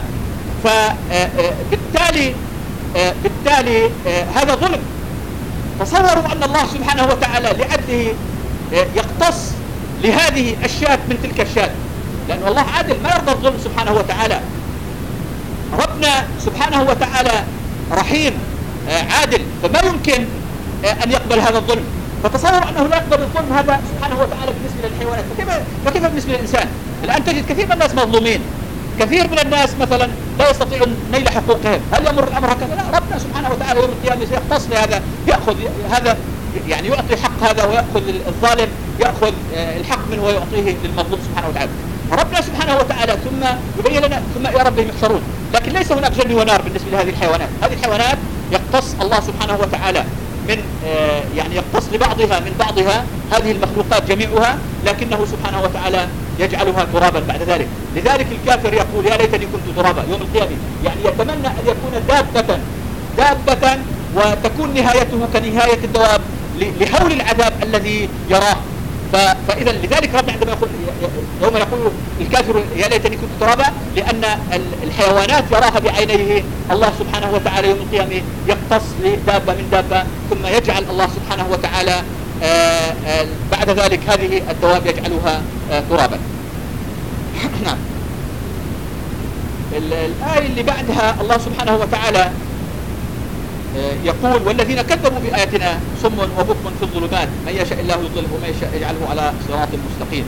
بالتالي هذا ظلم. تصوروا أن الله سبحانه وتعالى لعدله يقتص لهذه الشاة من تلك الشاة. لأن الله عادل ما يرضى الظلم سبحانه وتعالى. ربنا سبحانه وتعالى رحيم عادل، فما يمكن أن يقبل هذا الظلم. فتصور أنه لا يقبل الظلم هذا سبحانه وتعالى بالنسبة للحيوانات، فكيف بالنسبة للإنسان؟ الآن تجد كثير من الناس مظلومين، كثير من الناس مثلا لا يستطيعون نيل حقوقهم. هل يمر الأمر هكذا؟ لا، ربنا سبحانه وتعالى يوم القيامة سيختص لهذا، يأخذ هذا يعني يعطي حق هذا ويأخذ الظالم، يأخذ الحق منه ويعطيه للمظلوم سبحانه وتعالى. ربنا سبحانه وتعالى ثم يبين لنا ثم إلى ربهم يحشرون. لكن ليس هناك جنة ونار بالنسبة لهذه الحيوانات. هذه الحيوانات يقتص الله سبحانه وتعالى من يعني يقتص لبعضها من بعضها، هذه المخلوقات جميعها، لكنه سبحانه وتعالى يجعلها ترابا بعد ذلك. لذلك الكافر يقول يا ليتني كنت ترابا يوم القيامة، يعني يتمنى أن يكون دابة وتكون نهايته كنهاية الدواب لهول العذاب الذي يراه. فإذا لذلك ربنا عندما يقول يوم يقول الكافر يا ليتني كنت ترابا، لأن الحيوانات يراها بعينيه، الله سبحانه وتعالى يوم القيامة يقتص لدابة من دابة، ثم يجعل الله سبحانه وتعالى بعد ذلك هذه الدواب يجعلها ترابا. نعم. الآية اللي بعدها الله سبحانه وتعالى يقول والذين كذبوا بآياتنا صم وبكم في الظلمات من يشاء الله يضلله ومن يشاء يجعله على صراط مستقيم.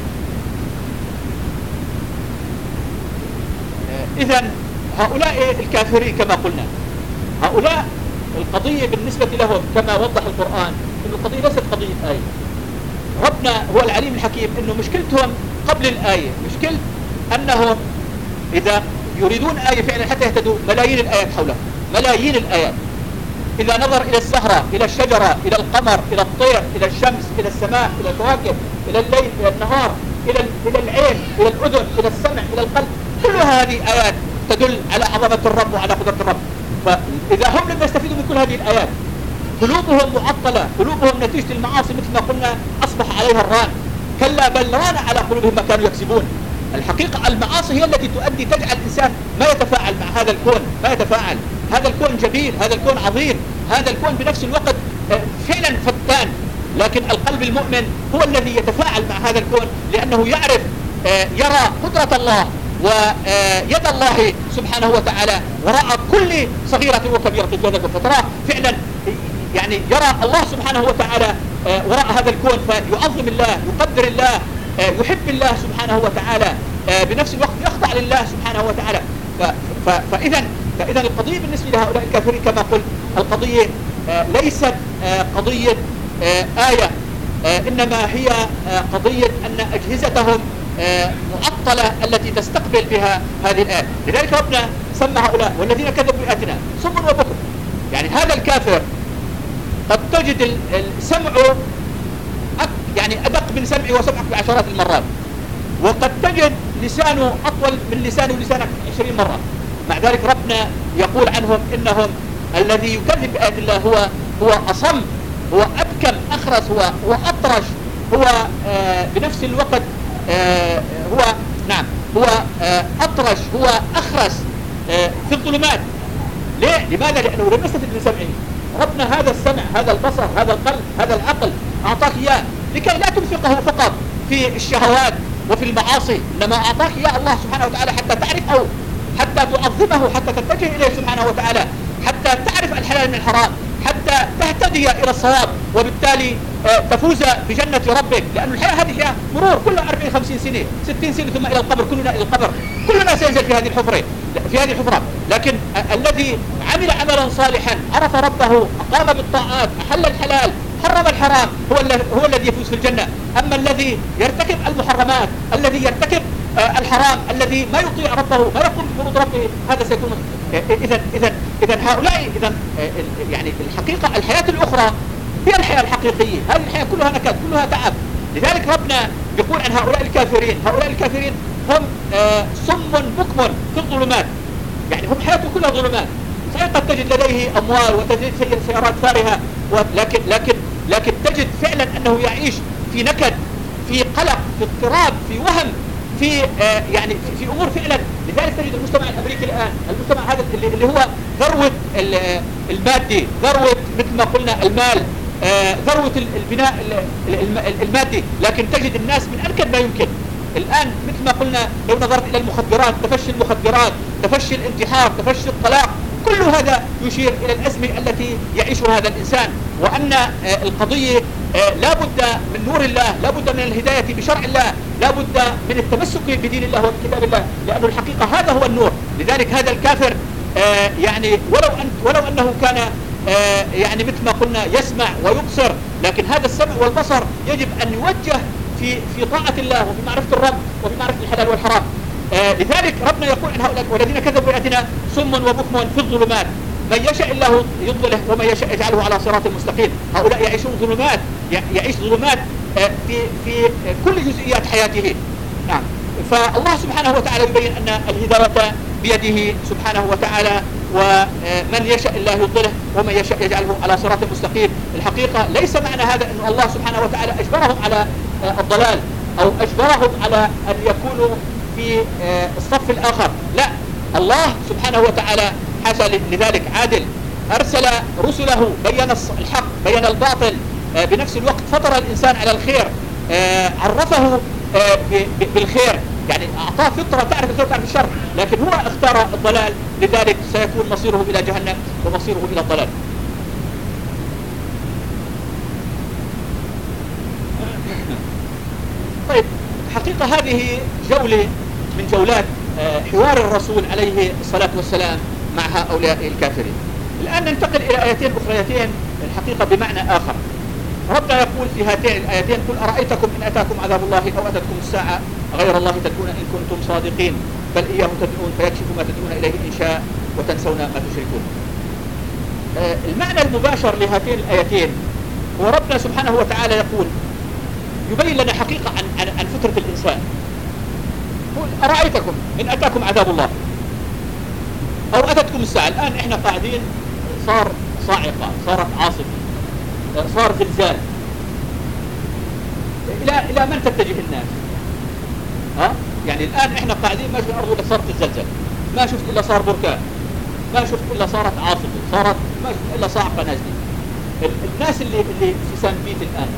إذن هؤلاء الكافرين كما قلنا، هؤلاء القضية بالنسبة لهم كما وضح القرآن إنه القضية ليست قضية آية. ربنا هو العليم الحكيم إنه مشكلتهم قبل الآية، مشكلة أنهم إذا يريدون آية فعلا حتى يهتدوا ملايين الآيات حولهم، ملايين الآيات. إذا نظر إلى الزهرة، إلى الشجرة، إلى القمر، إلى الطير، إلى الشمس، إلى السماء، إلى الكواكب، إلى الليل، إلى النهار، إلى العين، إلى الأذن، إلى السمع، إلى القلب، كل هذه آيات تدل على عظمة الرب وعلى قدرة الرب. فإذا هم لم يستفيدوا من كل هذه الآيات، قلوبهم معطلة، قلوبهم نتيجة المعاصي مثل ما قلنا أصبح عليها الران. كلا بل ران على قلوبهم ما كانوا يكسبون. الحقيقة المعاصي هي التي تجعل الإنسان ما يتفاعل مع هذا الكون، ما يتفاعل. هذا الكون جميل، هذا الكون عظيم، هذا الكون بنفس الوقت فعلا فتان، لكن القلب المؤمن هو الذي يتفاعل مع هذا الكون، لأنه يعرف يرى قدرة الله ويد الله سبحانه وتعالى وراء كل صغيرة وكبيرة في هذا الكون، فتراه فعلا يعني يرى الله سبحانه وتعالى وراء هذا الكون، فيعظم الله، يقدر الله، يحب الله سبحانه وتعالى، بنفس الوقت يخضع لله سبحانه وتعالى. فإذا القضية بالنسبة لهؤلاء الكافرين كما قلت القضية ليست قضية آية، إنما هي قضية أن أجهزتهم معطلة التي تستقبل بها هذه الآية. لذلك ربنا سمى هؤلاء والذين كذبوا بآياتنا صم وبكم. يعني هذا الكافر قد تجد سمعه يعني أدق من سمعي وسمعك بعشرات المرات، وقد تجد لسانه أطول من لسانه ولسانك 20 مرة. مع ذلك ربنا يقول عنهم إنهم الذي يكذب بآيات الله هو أصم، هو أبكم، أخرس، هو أطرش، هو بنفس الوقت هو أطرش، هو أخرس في الظلمات. ليه؟ لماذا؟ لأنه لم يستفد من سمعه. ربنا هذا السمع، هذا البصر، هذا القلب، هذا العقل أعطاك إياه لكي لا تنفقه فقط في الشهوات وفي المعاصي، إنما أعطاك إياه الله سبحانه وتعالى حتى تعرفه، حتى تعظمه، حتى تتجه إليه سبحانه وتعالى، حتى تعرف الحلال من الحرام، حتى تهتدي إلى الصواب، وبالتالي تفوز بجنة ربك. لأن الحياة هذه حياة مرور، كلها 40-50 سنة 60 سنة ثم إلى القبر، كلنا إلى القبر، كلنا سينزل في هذه الحفرة. لكن الذي عمل عملا صالحا، عرف ربه، قام بالطاعات، أحل الحلال، حرم الحرام، هو الذي يفوز في الجنة. أما الذي يرتكب المحرمات، الذي يرتكب الحرام، الذي ما يطيع ربه، ما يقوم بفروض ربه، هذا سيكون. إذا هؤلاء يعني الحقيقة الحياة الأخرى هي الحياة الحقيقية. هذه الحياة كلها نكد، كلها تعب. لذلك ربنا يقول عن هؤلاء الكافرين هم صم بكم في الظلمات، يعني هم حياتهم كلها ظلمات. صحيح قد تجد لديه أموال وتجد سيارات فارهة، لكن تجد فعلا أنه يعيش في نكد، في قلق، في اضطراب، في وهم، في يعني في أمور فعلا. لذلك تجد المجتمع الأمريكي الآن، المجتمع هذا اللي هو ذروة المادي، ذروة مثل ما قلنا المال، ذروة البناء المادي، لكن تجد الناس من أنكد ما يمكن. الآن مثل ما قلنا لو نظرت إلى المخدرات، تفشي المخدرات، تفشي الانتحار، تفشي الطلاق، كل هذا يشير إلى الأزمة التي يعيشها هذا الإنسان، وأن القضية لا بد من نور الله، لا بد من الهداية بشرع الله، لا بد من التمسك بدين الله وبكتاب الله، لأن الحقيقة هذا هو النور. لذلك هذا الكافر يعني ولو أنه كان يعني مثل ما قلنا يسمع ويبصر، لكن هذا السمع والبصر يجب أن يوجه في طاعة الله وفي معرفة الرب وفي معرفة الحلال والحرام. لذلك ربنا يقول عن هؤلاء والذين كذبوا بآياتنا صم وبكم في الظلمات من يشاء الله يضلله ومن يشاء يجعله على صراط مستقيم. هؤلاء يعيشون ظلمات، يعيش ظلمات في كل جزئيات حياته. نعم. فالله سبحانه وتعالى يبين أن الهداية بيده سبحانه وتعالى، ومن يشاء الله يضله ومن يشاء يجعله على صراط مستقيم. الحقيقة ليس معنى هذا أن الله سبحانه وتعالى أجبرهم على الضلال أو أجبرهم على أن يكونوا في الصف الآخر، لا، الله سبحانه وتعالى حاشا لذلك عادل، أرسل رسله، بين الحق، بين الباطل، بنفس الوقت فطر الإنسان على الخير، عرفه بالخير، يعني أعطاه فطرة تعرف الخير تعرف الشر، لكن هو اختار الضلال، لذلك سيكون مصيره إلى جهنم ومصيره إلى الضلال. طيب، حقيقة هذه جولة من جولات حوار الرسول عليه الصلاة والسلام مع هؤلاء الكافرين. الآن ننتقل إلى آيتين أخريتين الحقيقة بمعنى آخر. ربنا يقول في هاتين الآيتين: قل أرأيتكم إن أتاكم عذاب الله أو أتتكم الساعة غير الله تدعون إن كنتم صادقين بل إياه تدعون فيكشف ما تدعون إليه إن شاء وتنسون ما تشركون. المعنى المباشر لهاتين الآيتين هو ربنا سبحانه وتعالى يقول، يبين لنا حقيقة عن فطرة الإنسان. قل أرأيتكم إن أتاكم عذاب الله أو أتتكم الساعة. الآن إحنا قاعدين، صار صاعقة، صارت عاصفة، صار زلزال، إلى من تتجه الناس؟ يعني الآن إحنا قاعدين ماشي في الأرض ولا صارت الزلزال، ما شفت إلا صار بركان، ما شفت إلا صارت عاصفة، ما شفت إلا صاعقة نازلة. الناس اللي في سان بيت الآن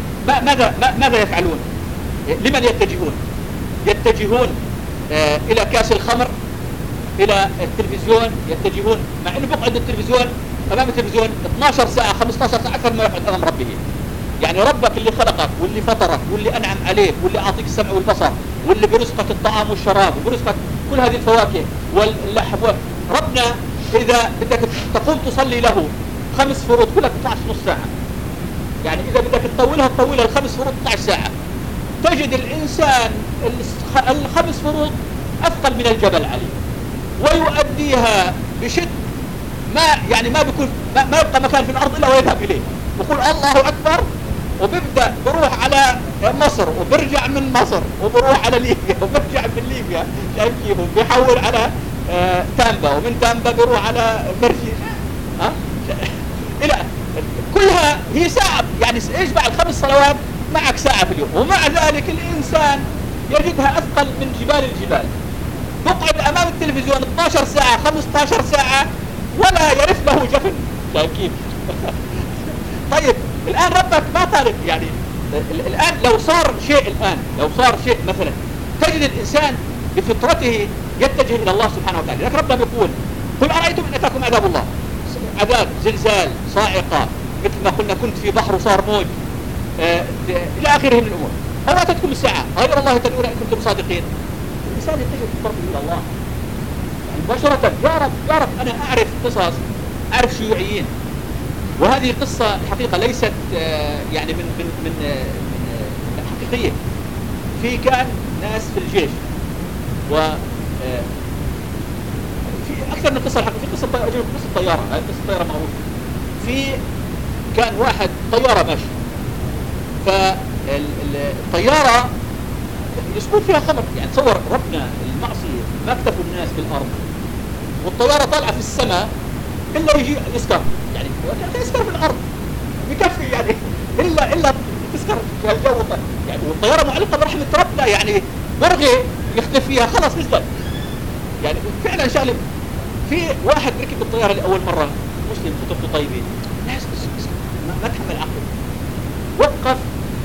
ماذا يفعلون؟ لمن يتجهون؟ يتجهون إلى كاس الخمر، إلى التلفزيون، يتجهون، مع أنه بقعد التلفزيون أمام التلفزيون 12 ساعة 15 ساعة أكثر ما يقعد أمام ربه. يعني ربك اللي خلقك واللي فطرك واللي أنعم عليك واللي أعطيك السمع والبصر واللي برزقك الطعام والشراب وبرزقك كل هذه الفواكه واللحم، ربنا إذا بدك تقوم تصلي له 5 فروض كلها 12 نص ساعة. يعني إذا بدك تطولها ال5 فروض 12 ساعة. تجد الإنسان ال5 فروض أثقل من الجبل عليه، ويؤديها بشد، ما بيكون ما يبقى مكان في الأرض إلا ويذهب إليه ويقول الله أكبر، وبيبدأ بروح على مصر وبرجع من مصر وبروح على ليبيا وبرجع من ليبيا، شايف كيف بيحول على تامبا، ومن تامبا بيروح على مرشي، إلى كلها هي ساعة. يعني يشبع ال5 صلوات معك ساعة في اليوم، ومع ذلك الإنسان يجدها أثقل من جبال الجبال. بقعد أمام التلفزيون 12 ساعة 15 ساعة ولا يرث له جفن، شايف كيف؟ طيب الآن ربك ما طالب، يعني الآن لو صار شيء مثلا، تجد الإنسان بفطرته يتجه إلى الله سبحانه وتعالى. لكن ربنا بيقول: قل أرأيتم إن أتاكم عذاب الله، عذاب، زلزال، صاعقة، مثل ما قلنا كنت في بحر وصار موج، إلى آخره من الأمور، أو أتتكم الساعة غير الله تدعون إن كنتم صادقين. الإنسان يتجه بفطرته إلى الله مباشرة. يا رب أنا أعرف قصص، أعرف شيوعيين، وهذه قصة الحقيقة ليست يعني من حقيقية. في كان ناس في الجيش، و في أكثر من قصة الحقيقة. في قصة طيارة، هذه قصة طيارة معروفة. في كان واحد طيارة ماشي، فالطيارة يسكن فيها خمر. يعني تصور ربنا المعصية ما اكتفوا الناس بالأرض، والطيارة طالعة في السماء إلا يجي يسكر، يعني يسكر في الأرض يكفي، يعني إلا تسكر في الجو، يعني والطيارة معلقة برحمة ربنا، يعني برغي يختفي فيها خلاص نزلت. يعني فعلا شغله. في واحد ركب الطيارة لأول مرة، مسلم، خطبته طيبة، ناس ما تحمل عقله، وقف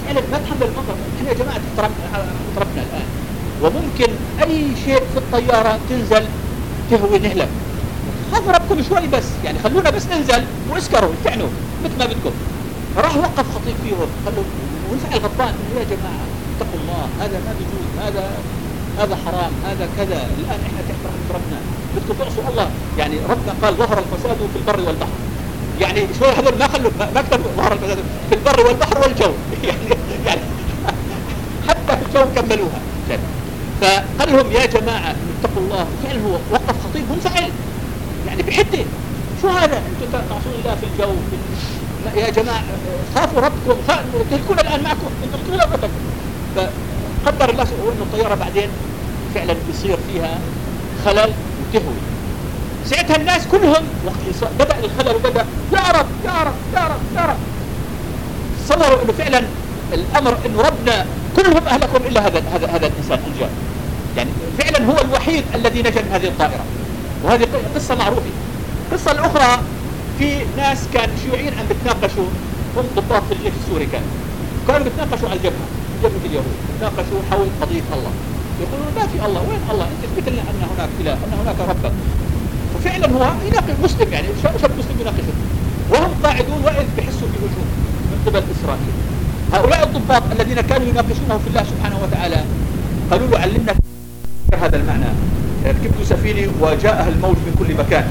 فعلا ما تحمل المنظر. احنا يا جماعة اقتربنا الآن، وممكن أي شيء في الطيارة تنزل تهوي نهلك. خافوا ربكم شوي بس، يعني خلونا بس ننزل واسكروا افعنوا مثل ما بدكم. راح وقف خطيب فيهم خلوا وانفعل غضبان. يا جماعة اتقوا الله، هذا ما بيجوز، هذا حرام، هذا كذا. الآن احنا تحت رحمة ربنا، بدكم تعصوا الله. يعني ربنا قال ظهر الفساد في البر والبحر. يعني شوي هذول ما خلوا ما كتبوا ظهر الفساد في البر والبحر والجو. يعني حتى في الجو كملوها. فقال لهم يا جماعة اتقوا الله. فعلا هو وقف خطيب منفعل يعني بحده. شو هذا انتم تعصون الله في الجو يا جماعة خافوا ربكم، تهلكون الآن معكم، انتم تهلكون ربكم. فقدر الله انه الطيارة بعدين فعلا بيصير فيها خلل وتهوي. ساعتها الناس كلهم وقت بدأ الخلل وبدأ يا رب يا رب يا رب يا رب، تصوروا انه فعلا الامر انه ربنا كلهم اهلكم الا هذا الانسان انجا. يعني فعلا هو الوحيد الذي نجا من هذه الطائرة. وهذه قصة معروفة. القصة الأخرى في ناس كان شيوعيين عم بتناقشوا، هم ضباط في الجيش السوري كانوا بتناقشوا على جبهة اليهود، بتناقشوا حول قضية الله. يقولون ما في الله، وين الله؟ انت اثبت لنا ان هناك اله، ان هناك ربك. وفعلا هو يناقش مسلم، يعني شاب مسلم يناقشه، وهم قاعدون واذ بحسوا بهجوم من قبل اسرائيل. هؤلاء الضباط الذين كانوا يناقشونه في الله سبحانه وتعالى قالوا له علمنا هذا المعنى. ركبت سفينة وجاءها الموج من كل مكان،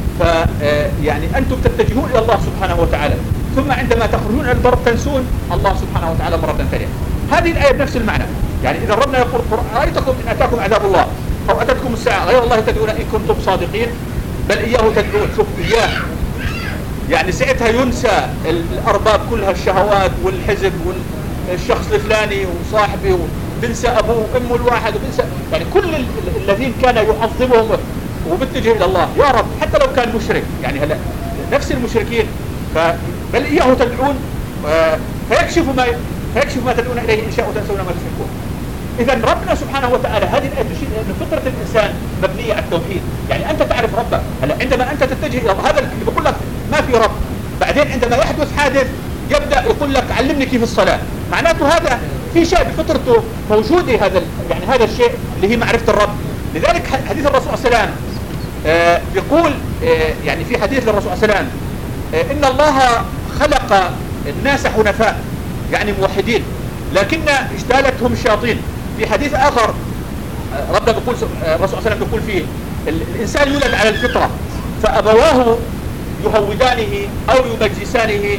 يعني أنتم تتجهون إلى الله سبحانه وتعالى، ثم عندما تخرجون إلى البر تنسون الله سبحانه وتعالى مرة ثانية. هذه الآية بنفس المعنى. يعني إذا ربنا يقول رأيتكم إن أتاكم عذاب الله أو أتتكم الساعة غير الله تدعون إن كنتم صادقين بل إياه تدعون. شوف إياه، يعني ساعتها ينسى الأرباب كلها، الشهوات والحزب والشخص الفلاني وصاحبه، بنسى أبوه وأمه الواحد، وبنسى يعني كل الذين كان يعظمهم وبتجه إلى الله. يا رب حتى لو كان مشرك، يعني هلا نفس المشركين بل إياه تدعون فيكشف ما تدعون إليه إن شاء وتنسون ما تشركون. إذا ربنا سبحانه وتعالى هذه الآية تشير إلى أن فطرة الإنسان مبنية على التوحيد. يعني أنت تعرف ربك. هلا عندما أنت تتجه إلى هذا اللي بيقول لك ما في رب، بعدين عندما يحدث حادث يبدأ يقول لك علمني كيف الصلاة، معناته هذا في شيء بفطرته موجودة، هذا الشيء اللي هي معرفة الرب. لذلك حديث الرسول صلى الله عليه وسلم يقول يعني في حديث للرسول صلى الله عليه وسلم إن الله خلق الناس حنفاء يعني موحدين لكن اجتالتهم الشياطين. في حديث آخر ربنا بيقول الرسول صلى الله عليه وسلم بيقول فيه الإنسان يولد على الفطرة فأبواه يهودانه أو يمجسانه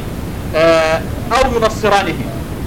أو ينصرانه.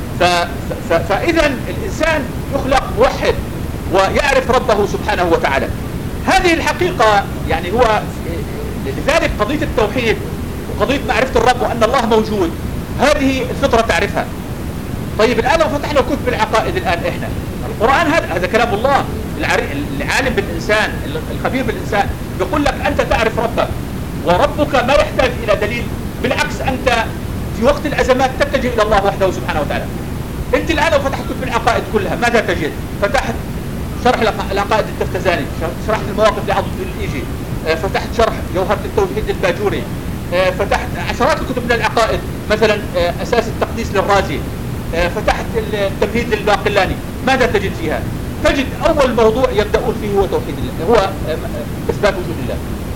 فإذا الإنسان يخلق موحد ويعرف ربه سبحانه وتعالى. هذه الحقيقة يعني هو لذلك قضية التوحيد وقضية معرفة الرب وأن الله موجود هذه الفطرة تعرفها. طيب الآن لو فتحنا كتب العقائد الآن إحنا القرآن هذا كلام الله العالم بالإنسان الخبير بالإنسان يقول لك أنت تعرف ربك وربك ما يحتاج إلى دليل، بالعكس أنت في وقت الأزمات تتجه إلى الله وحده سبحانه وتعالى. أنت الآن لو فتحت كتب العقائد كلها ماذا تجد؟ فتحت شرح العقائد التفتزاني، شرحت المواقف لعضد الإيجي، فتحت شرح جوهرة التوحيد الباجوري، فتحت عشرات الكتب من العقائد مثلا أساس التقديس للرازي، فتحت التمهيد للباقلاني، ماذا تجد فيها؟ تجد أول موضوع يبدأون فيه هو توحيد الله، هو إثبات وجود الله.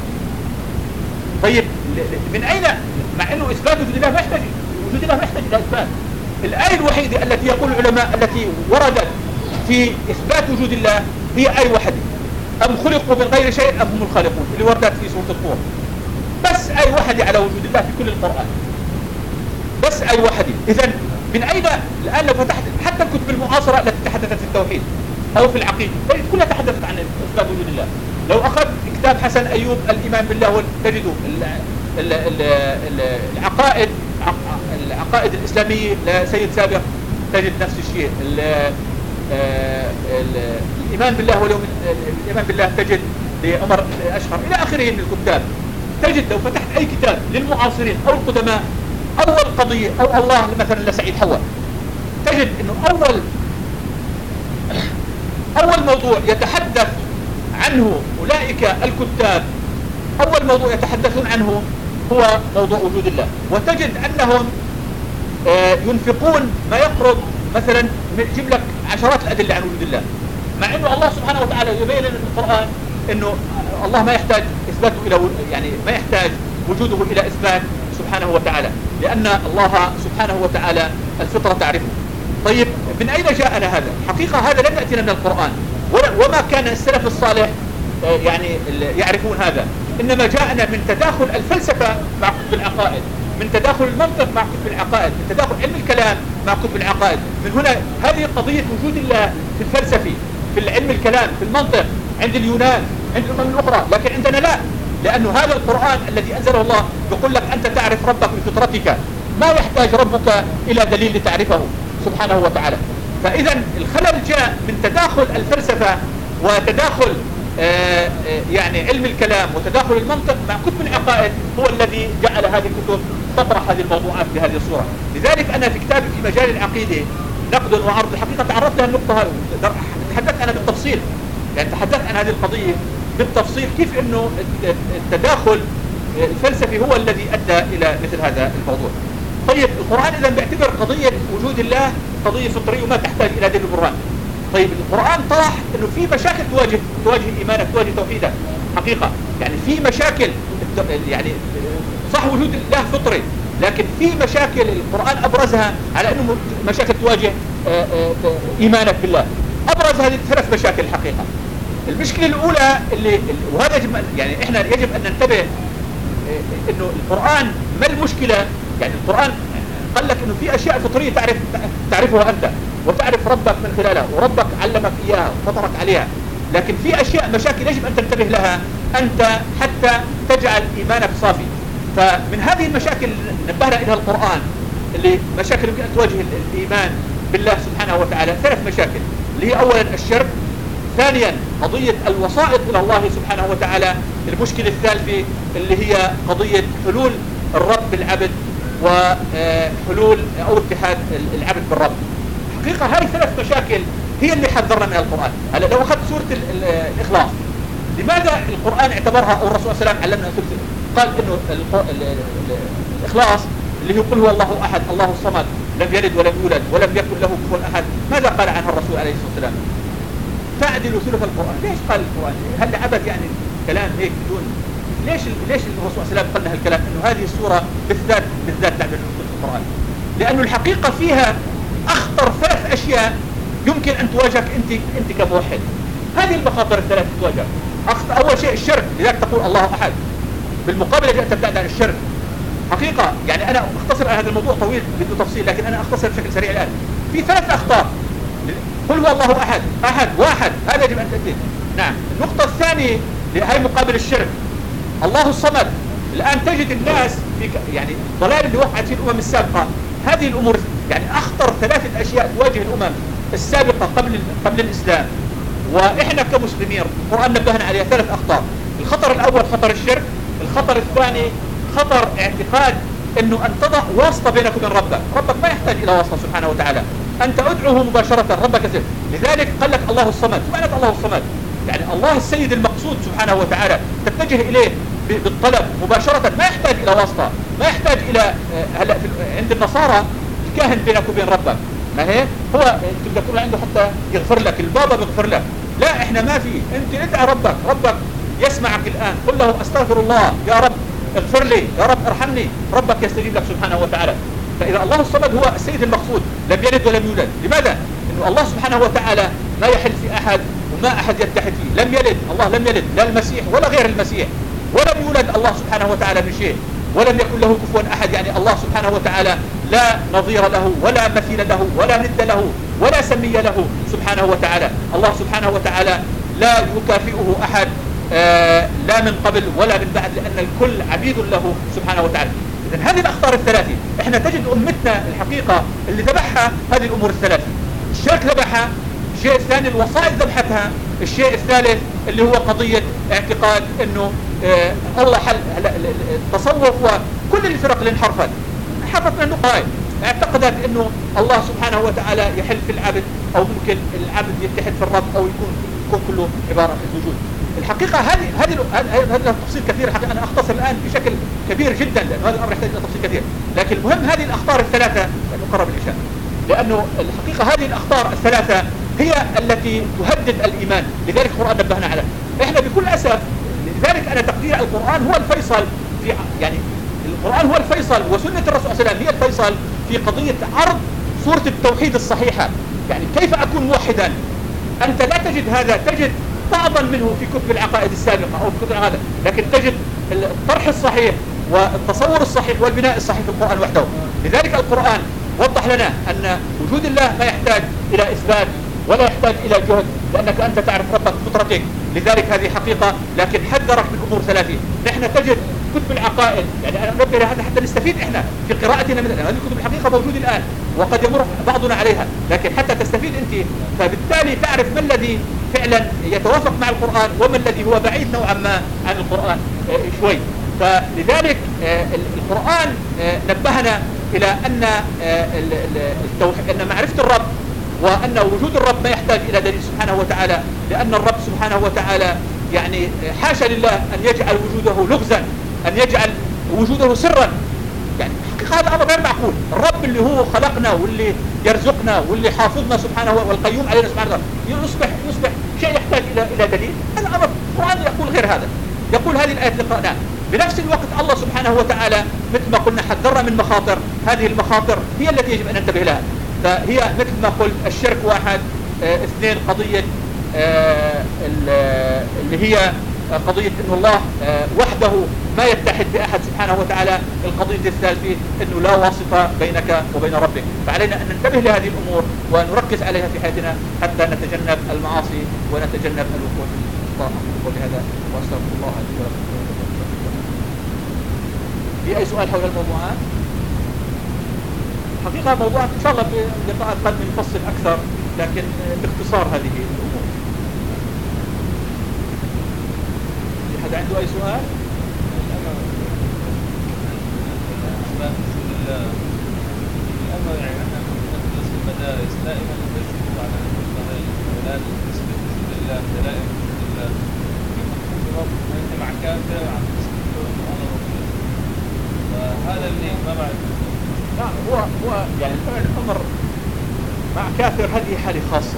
طيب من أين؟ مع أنه إثبات وجود الله ما يحتاج وجود الله ما يحتاج إلى إثبات. الآية الوحيدة التي يقول العلماء التي وردت في إثبات وجود الله هي آية واحدة، أم خلقوا من غير شيء أم هم الخالقون، اللي وردت في سورة الطور. بس آية واحدة على وجود الله في كل القرآن، بس آية واحدة. إذن من أين الآن لو فتحت حتى الكتب المعاصرة التي تحدثت في التوحيد أو في العقيدة كلها تحدثت عن إثبات وجود الله. لو أخذ كتاب حسن أيوب الإيمان بالله تجدوا العقائد الإسلامية لسيد سابق تجد نفس الشيء. الإيمان بالله واليوم الإيمان بالله تجد لعمر أشهر إلى آخره من الكتاب. تجد لو فتحت أي كتاب للمعاصرين أو القدماء أول قضية أو الله مثلا لسعيد حوا تجد أنه أول موضوع يتحدث عنه أولئك الكتاب، أول موضوع يتحدثون عنه هو موضوع وجود الله. وتجد أنهم ينفقون ما يقرب مثلا يجيب لك عشرات الأدلة عن وجود الله، مع انه الله سبحانه وتعالى يبين لنا في القرآن انه الله ما يحتاج اثباته الى يعني ما يحتاج وجوده الى اثبات سبحانه وتعالى، لان الله سبحانه وتعالى الفطرة تعرفه. طيب من اين جاءنا هذا؟ حقيقة هذا لم يأتينا من القرآن وما كان السلف الصالح يعني يعرفون هذا، انما جاءنا من تداخل الفلسفة مع كتب العقائد، من تداخل المنطق مع كتب العقائد، من تداخل علم الكلام مع كتب العقائد. من هنا هذه قضية وجود الله في الفلسفي، في العلم الكلام، في المنطق عند اليونان، عند الأمم الأخرى، لكن عندنا لا، لأنه هذا القرآن الذي أنزله الله يقول لك أنت تعرف ربك بفطرتك، ما يحتاج ربك إلى دليل لتعرفه سبحانه وتعالى. فإذا الخلل جاء من تداخل الفلسفة وتداخل يعني علم الكلام وتداخل المنطق مع كتب العقائد، هو الذي جعل هذه الكتب تطرح هذه الموضوعات بهذه الصورة. لذلك أنا في كتابي في مجال العقيدة نقد وعرض الحقيقة تعرضت لها النقطة هذه، تحدثت أنا بالتفصيل، يعني تحدثت عن هذه القضية بالتفصيل، كيف أنه التداخل الفلسفي هو الذي أدى إلى مثل هذا الموضوع. طيب القرآن إذا بيعتبر قضية وجود الله قضية فطرية وما تحتاج إلى دليل برهان. طيب القرآن طرح أنه في مشاكل تواجه إيمانك، تواجه توحيدك حقيقة، يعني في مشاكل، يعني صح وجود الله فطري، لكن في مشاكل القرآن أبرزها على أنه مشاكل تواجه إيمانك بالله. أبرز هذه الثلاث مشاكل الحقيقة. المشكلة الأولى وهذا يعني إحنا يجب أن ننتبه أنه القرآن ما المشكلة، يعني القرآن قال لك أنه في أشياء فطرية تعرفها أنت وتعرف ربك من خلالها، وربك علمك إياها وفطرك عليها، لكن في أشياء مشاكل يجب أن تنتبه لها أنت حتى تجعل إيمانك صافي. فمن هذه المشاكل نبهنا إليها القرآن، اللي مشاكل يمكن أن تواجه الإيمان بالله سبحانه وتعالى، ثلاث مشاكل، اللي هي أولا الشرك، ثانيا قضية الوسائط إلى الله سبحانه وتعالى، المشكلة الثالثة اللي هي قضية حلول الرب بالعبد وحلول أو اتحاد العبد بالرب. حقيقة هذه ثلاث مشاكل هي اللي حذرنا منها القرآن. هلا لو أخذت سورة الإخلاص، لماذا القرآن اعتبرها أو الرسول صلى الله عليه وسلم علمنا قال إنه الإخلاص اللي يقول هو الله أحد الله الصمد لم يلد ولم يولد ولم يكن له كفوا أحد، ماذا قال عنها الرسول عليه الصلاة والسلام؟ تعدل ثلث القرآن. ليش قال القرآن؟ هل عبد يعني كلام هيك بدون ليش الرسول صلى الله عليه وسلم قال لها الكلام انه هذه السورة بالذات تعدل ثلث القرآن؟ لأنه الحقيقة فيها أخطر ثلاث أشياء يمكن أن تواجهك أنت كموحد. هذه المخاطر الثلاث تواجهك. أول شيء الشرك، لذلك تقول الله أحد، بالمقابل جاءت تبتعد عن الشرك. حقيقة يعني أنا أختصر هذا الموضوع طويل بدون تفصيل، لكن أنا أختصر بشكل سريع الآن. في ثلاث أخطار. قل هو الله أحد واحد، هذا يجب أن تأتي. نعم. النقطة الثانية هي مقابل الشرك، الله الصمد. الآن تجد الناس في يعني ضلال اللي وقعت في الأمم السابقة. هذه الأمور يعني أخطر ثلاثة أشياء تواجه الأمم السابقة قبل الإسلام، وإحنا كمسلمين القرآن نبهنا عليها ثلاث أخطار. الخطر الأول خطر الشرك، الخطر الثاني خطر اعتقاد أنه أن تضع واسطة بينك وبين ربك ما يحتاج إلى واسطة سبحانه وتعالى، أنت أدعوه مباشرة ربك سبب. لذلك قال لك الله الصمد. معنى الله الصمد يعني الله السيد المقصود سبحانه وتعالى، تتجه إليه بالطلب مباشرة، ما يحتاج إلى واسطة، ما يحتاج إلى هلا عند النصارى الكاهن بينك وبين ربك، ما هي هو تبدأ تقول عنده حتى يغفر لك، البابا بيغفر لك. لا، إحنا ما في، أنت ادعى ربك يسمعك الآن، قل له أستغفر الله يا رب اغفر لي يا رب ارحمني، ربك يستجيب لك سبحانه وتعالى. فإذا الله الصمد هو السيد المقصود، لم يلد ولم يولد. لماذا؟ إنه الله سبحانه وتعالى ما يحل في أحد وما أحد يتحد فيه. لم يلد، الله لم يلد، لا المسيح ولا غير المسيح، ولم يولد الله سبحانه وتعالى من شيء، ولم يكن له كفوا أحد. يعني الله سبحانه وتعالى لا نظير له ولا مثيل له ولا ند له ولا سمي له سبحانه وتعالى. الله سبحانه وتعالى لا يكافئه أحد لا من قبل ولا من بعد، لأن الكل عبيد له سبحانه وتعالى. إذن هذه الأخطار الثلاثة. إحنا تجد أمتنا الحقيقة اللي ذبحها هذه الأمور الثلاثة. الشرك ذبحها، الشيء الثاني الوسائط ذبحتها، الشيء الثالث اللي هو قضية اعتقاد إنه الله حل. التصوف وكل الفرق اللي انحرفت من النقطة هاي، اعتقدت إنه الله سبحانه وتعالى يحل في العبد، أو ممكن العبد يتحد في الرب، أو يكون كله عبارة عن الوجود. الحقيقة هذا تفصيل كثير. حقيقة أنا أختصر الآن بشكل كبير جدا، لأن هذا الأمر يحتاج إلى تفصيل كثير. لكن المهم هذه الأخطار الثلاثة، لأنه قرب العشاء، لأنه الحقيقة هذه الأخطار الثلاثة هي التي تهدد الإيمان. لذلك القرآن نبهنا على إحنا بكل أسف. لذلك أنا تقدير القرآن هو الفيصل في يعني القرآن هو الفيصل وسنة الرسول صلى الله عليه وسلم هي الفيصل في قضية عرض صورة التوحيد الصحيحة. يعني كيف أكون موحدا؟ أنت لا تجد هذا، تجد بعضا منه في كتب العقائد السابقة أو في كتب هذا، لكن تجد الطرح الصحيح والتصور الصحيح والبناء الصحيح في القرآن وحده. لذلك القرآن وضح لنا أن وجود الله ما يحتاج إلى إثبات ولا يحتاج إلى جهد، لأنك أنت تعرف ربك بفطرتك. لذلك هذه حقيقة، لكن حذرك من أمور ثلاثة. نحن تجد كتب العقائد، يعني أنا أنبه هذا حتى نستفيد إحنا في قراءتنا من هذه الكتب الحقيقة موجودة الآن وقد يمر بعضنا عليها، لكن حتى تستفيد أنت، فبالتالي تعرف ما الذي فعلا يتوافق مع القرآن وما الذي هو بعيد نوعا ما عن القرآن شوي. فلذلك القرآن نبهنا إلى أن أن معرفة الرب وأن وجود الرب ما يحتاج إلى دليل سبحانه وتعالى، لأن الرب سبحانه وتعالى يعني حاشا لله أن يجعل وجوده لغزا، أن يجعل وجوده سرا. يعني حقيقة هذا أمر غير معقول. الرب اللي هو خلقنا واللي يرزقنا واللي حافظنا سبحانه والقيوم علينا سبحانه وتعالى يصبح شيء يحتاج إلى دليل. هذا أمر القرآن يقول غير هذا، يقول هذه الآية اللي قرأناها. بنفس الوقت الله سبحانه وتعالى مثل ما قلنا حذرنا من مخاطر، هذه المخاطر هي التي يجب أن ننتبه لها. فهي مثل ما قلت الشرك واحد، اثنين قضية اللي هي قضية أن الله وحده ما يتحد بأحد سبحانه وتعالى. القضية الثالثة أنه لا واسطة بينك وبين ربك. فعلينا أن ننتبه لهذه الأمور ونركز عليها في حياتنا حتى نتجنب المعاصي ونتجنب الوقوع في الخطأ. أقول هذا وأستغفر الله لي ولكم. في أي سؤال حول الموضوعات؟ حقيقة موضوعات إن شاء الله بلقاءات قادمة نفصل أكثر، لكن باختصار هذه الأمور. في حدا عنده أي سؤال؟ الأمر يعني نحن ندرس في المدارس دائما نشوف على الأولاد نسبة وجود الله، دلائل وجود الله. أنت مع كافر عم تسكته وأنا رسول، فهذا اللي ما بعد. نعم، هو يعني الأمر مع كافر هذه حالة خاصة.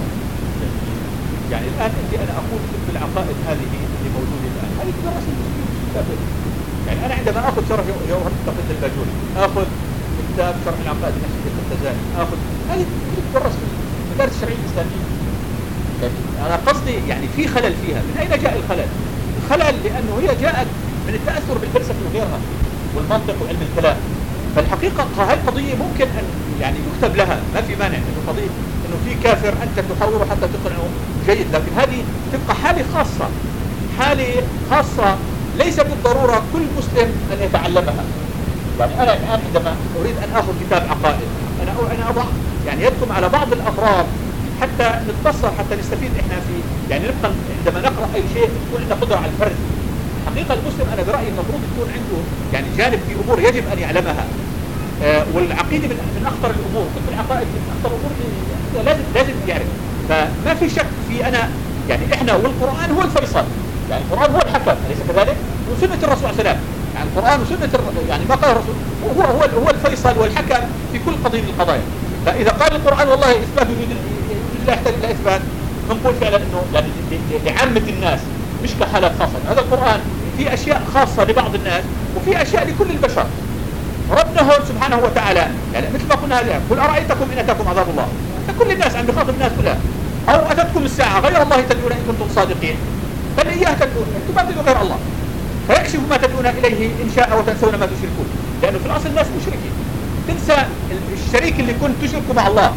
يعني الآن أنا أقول في العقائد هذه اللي موجودة الآن هذه تدرس كافر. يعني أنا عندما أخذ شرح جوهر التقييد الباجوري، أخذ كتاب شرح العقائد النفسية التزاني، أخذ هذه تدرس في المدارس الشرعية الإسلامية. أنا قصدي يعني في خلل فيها. من أين جاء الخلل؟ الخلل لأنه هي جاءت من التأثر بالفلسفة وغيرها والمنطق وعلم الكلام. فالحقيقة هذه القضية ممكن أن يعني يكتب لها، ما في مانع إنه قضية إنه في كافر أنت تحاوره حتى تقنعه جيد، لكن هذه تبقى حالة خاصة، حالة خاصة ليس بالضرورة كل مسلم أن يتعلمها. يعني أنا الآن عندما أريد أن أخذ كتاب عقائد أنا أضع يعني يدكم على بعض الأفراد حتى نتبصر، حتى نستفيد إحنا في يعني نبقى عندما نقرأ أي شيء تكون عندنا قدرة على الفرز. حقيقة المسلم أنا برأيي المفروض يكون عنده يعني جانب في أمور يجب أن يعلمها. والعقيدة من أخطر الأمور، كتب العقائد من أخطر الأمور لازم يعرف. فما في شك في أنا يعني إحنا والقرآن هو الفيصل، يعني القرآن هو الحكم أليس كذلك؟ وسنة الرسول صلى الله عليه وسلم، يعني القرآن وسنة يعني ما قال الرسول هو الفيصل والحكم في كل قضية من القضايا. فإذا قال القرآن والله إثبات وجود الله يحتاج إلى إثبات، نقول فعلا إنه يعني لعامة الناس مش كحالات خاصة. هذا القرآن في أشياء خاصة لبعض الناس وفي أشياء لكل البشر. ربنا هو سبحانه وتعالى يعني مثل ما قلنا هذا، قل أرأيتكم إن أتاكم عذاب الله، كل الناس عم بخاطب الناس كلها، أو أتتكم الساعة غير الله تدعون إن كنتم صادقين، بل إياه تدعون، أنتم ما تدعون غير الله فيكشف ما تدعون إليه إن شاء وتنسون ما تشركون. لأنه في الأصل الناس مشركين، تنسى الشريك اللي كنت تشركه مع الله،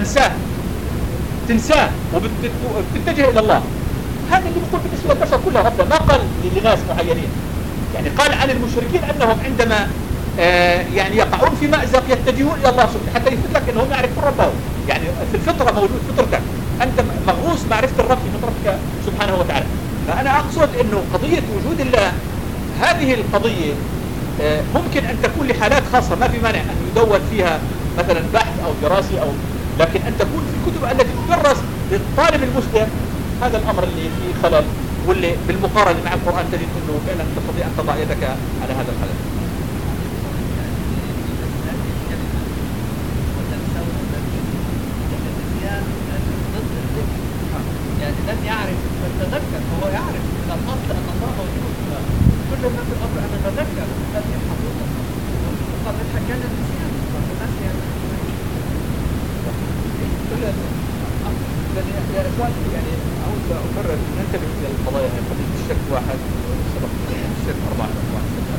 تنساه وبتتجه إلى الله. هذا اللي بيقول بالنسبة للبشر كلها. ربنا ما قال لناس معينين، يعني قال عن المشركين أنهم عندما يعني يقعون في مأزق يتجهون إلى الله سبحانه حتى يثبت لك أنهم يعرفون ربهم. يعني في الفطرة موجود، فطرتك أنت مغروس معرفة الرب في فطرتك سبحانه وتعالى. فأنا أقصد أنه قضية وجود الله هذه القضية ممكن أن تكون لحالات خاصة، ما في مانع أن يدون فيها مثلا بحث أو دراسي أو، لكن أن تكون في الكتب التي تدرس للطالب المسلم هذا الأمر اللي فيه خلل، واللي بالمقارنة مع القرآن تجد أنه فعلا تستطيع أن تضع يدك على هذا الخلل. لأن يا إخوان يعني عاوز أكرر ننتبه إلى القضايا هذه. قضية الشرك واحد، سبق الشرك 4 أنواع،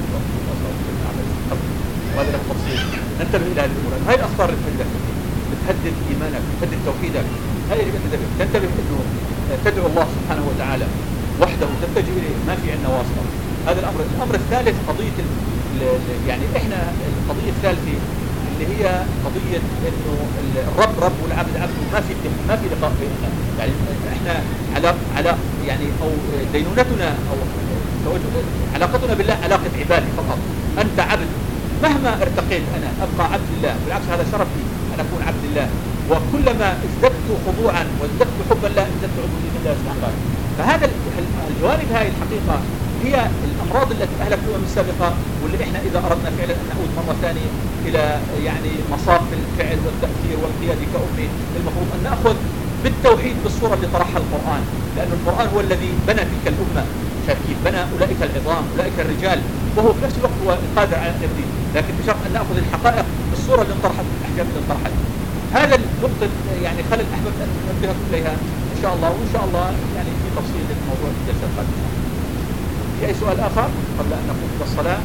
وهذا له تفصيل. ننتبه إلى هذه الأمور. هاي الأخطار اللي بتهدد إيمانك، بتهدد توحيدك. هاي اللي بتنتبه. تنتبه إنه تدعو الله سبحانه وتعالى وحده، تتجه إليه، ما في عندنا واسطة. هذا الأمر. الأمر الثالث قضية يعني إحنا القضية الثالثة اللي هي قضية إنه الرب رب والعبد عبد، ما في لقاء بيننا. يعني إحنا على يعني أو دينونتنا أو علاقتنا بالله علاقة عبادة فقط. أنت عبد، مهما ارتقيت أنا أبقى عبد الله. بالعكس هذا شرفي أن أكون عبد الله، وكلما ازددت خضوعا وازددت حبا الله ازددت عبودية الله سبحانه وتعالى. فهذا الجوانب هاي الحقيقة هي الأمراض التي أهلك الأمم السابقة، واللي إحنا إذا أردنا فعلا أن نعود مرة ثانية إلى يعني مصاف الفعل والتأثير والقيادة كأمة، المفروض أن نأخذ بالتوحيد بالصورة اللي طرحها القرآن، لأن القرآن هو الذي بنى تلك الأمة. كيف بنى أولئك العظام، أولئك الرجال، وهو في نفس الوقت هو القادر على التبديل، لكن بشرط أن نأخذ الحقائق بالصورة اللي انطرحت، الأحكام اللي انطرحت. هذا النقطة يعني خلل أحببت أن ننبهكم إليها إن شاء الله، وإن شاء الله يعني في تفصيل للموضوع في الجلسة القادمة. في أي سؤال آخر قبل أن نقوم بالصلاة؟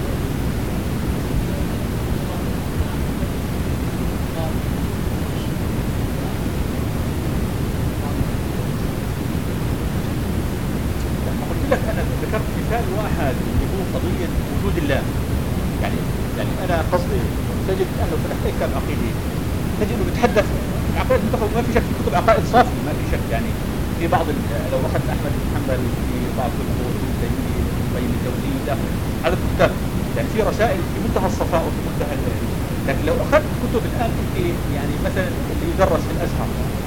لك أنا ذكرت مثال واحد اللي هو قضية وجود الله. يعني أنا قصدي تجد أنه في الأحكام العقيدية تجد أنه بتحدث العقائد المتخذ، ما في شك في كتب عقائد صافي، ما في شك. يعني في بعض لو أخذت أحمد بن حنبل في بعض الأمور التيمية القيم الجوزي هذا كتاب، يعني في رسائل في منتهى الصفاء وفي منتهى لكن لو أخذت كتب الآن يعني مثلا اللي يدرس في الأزهر،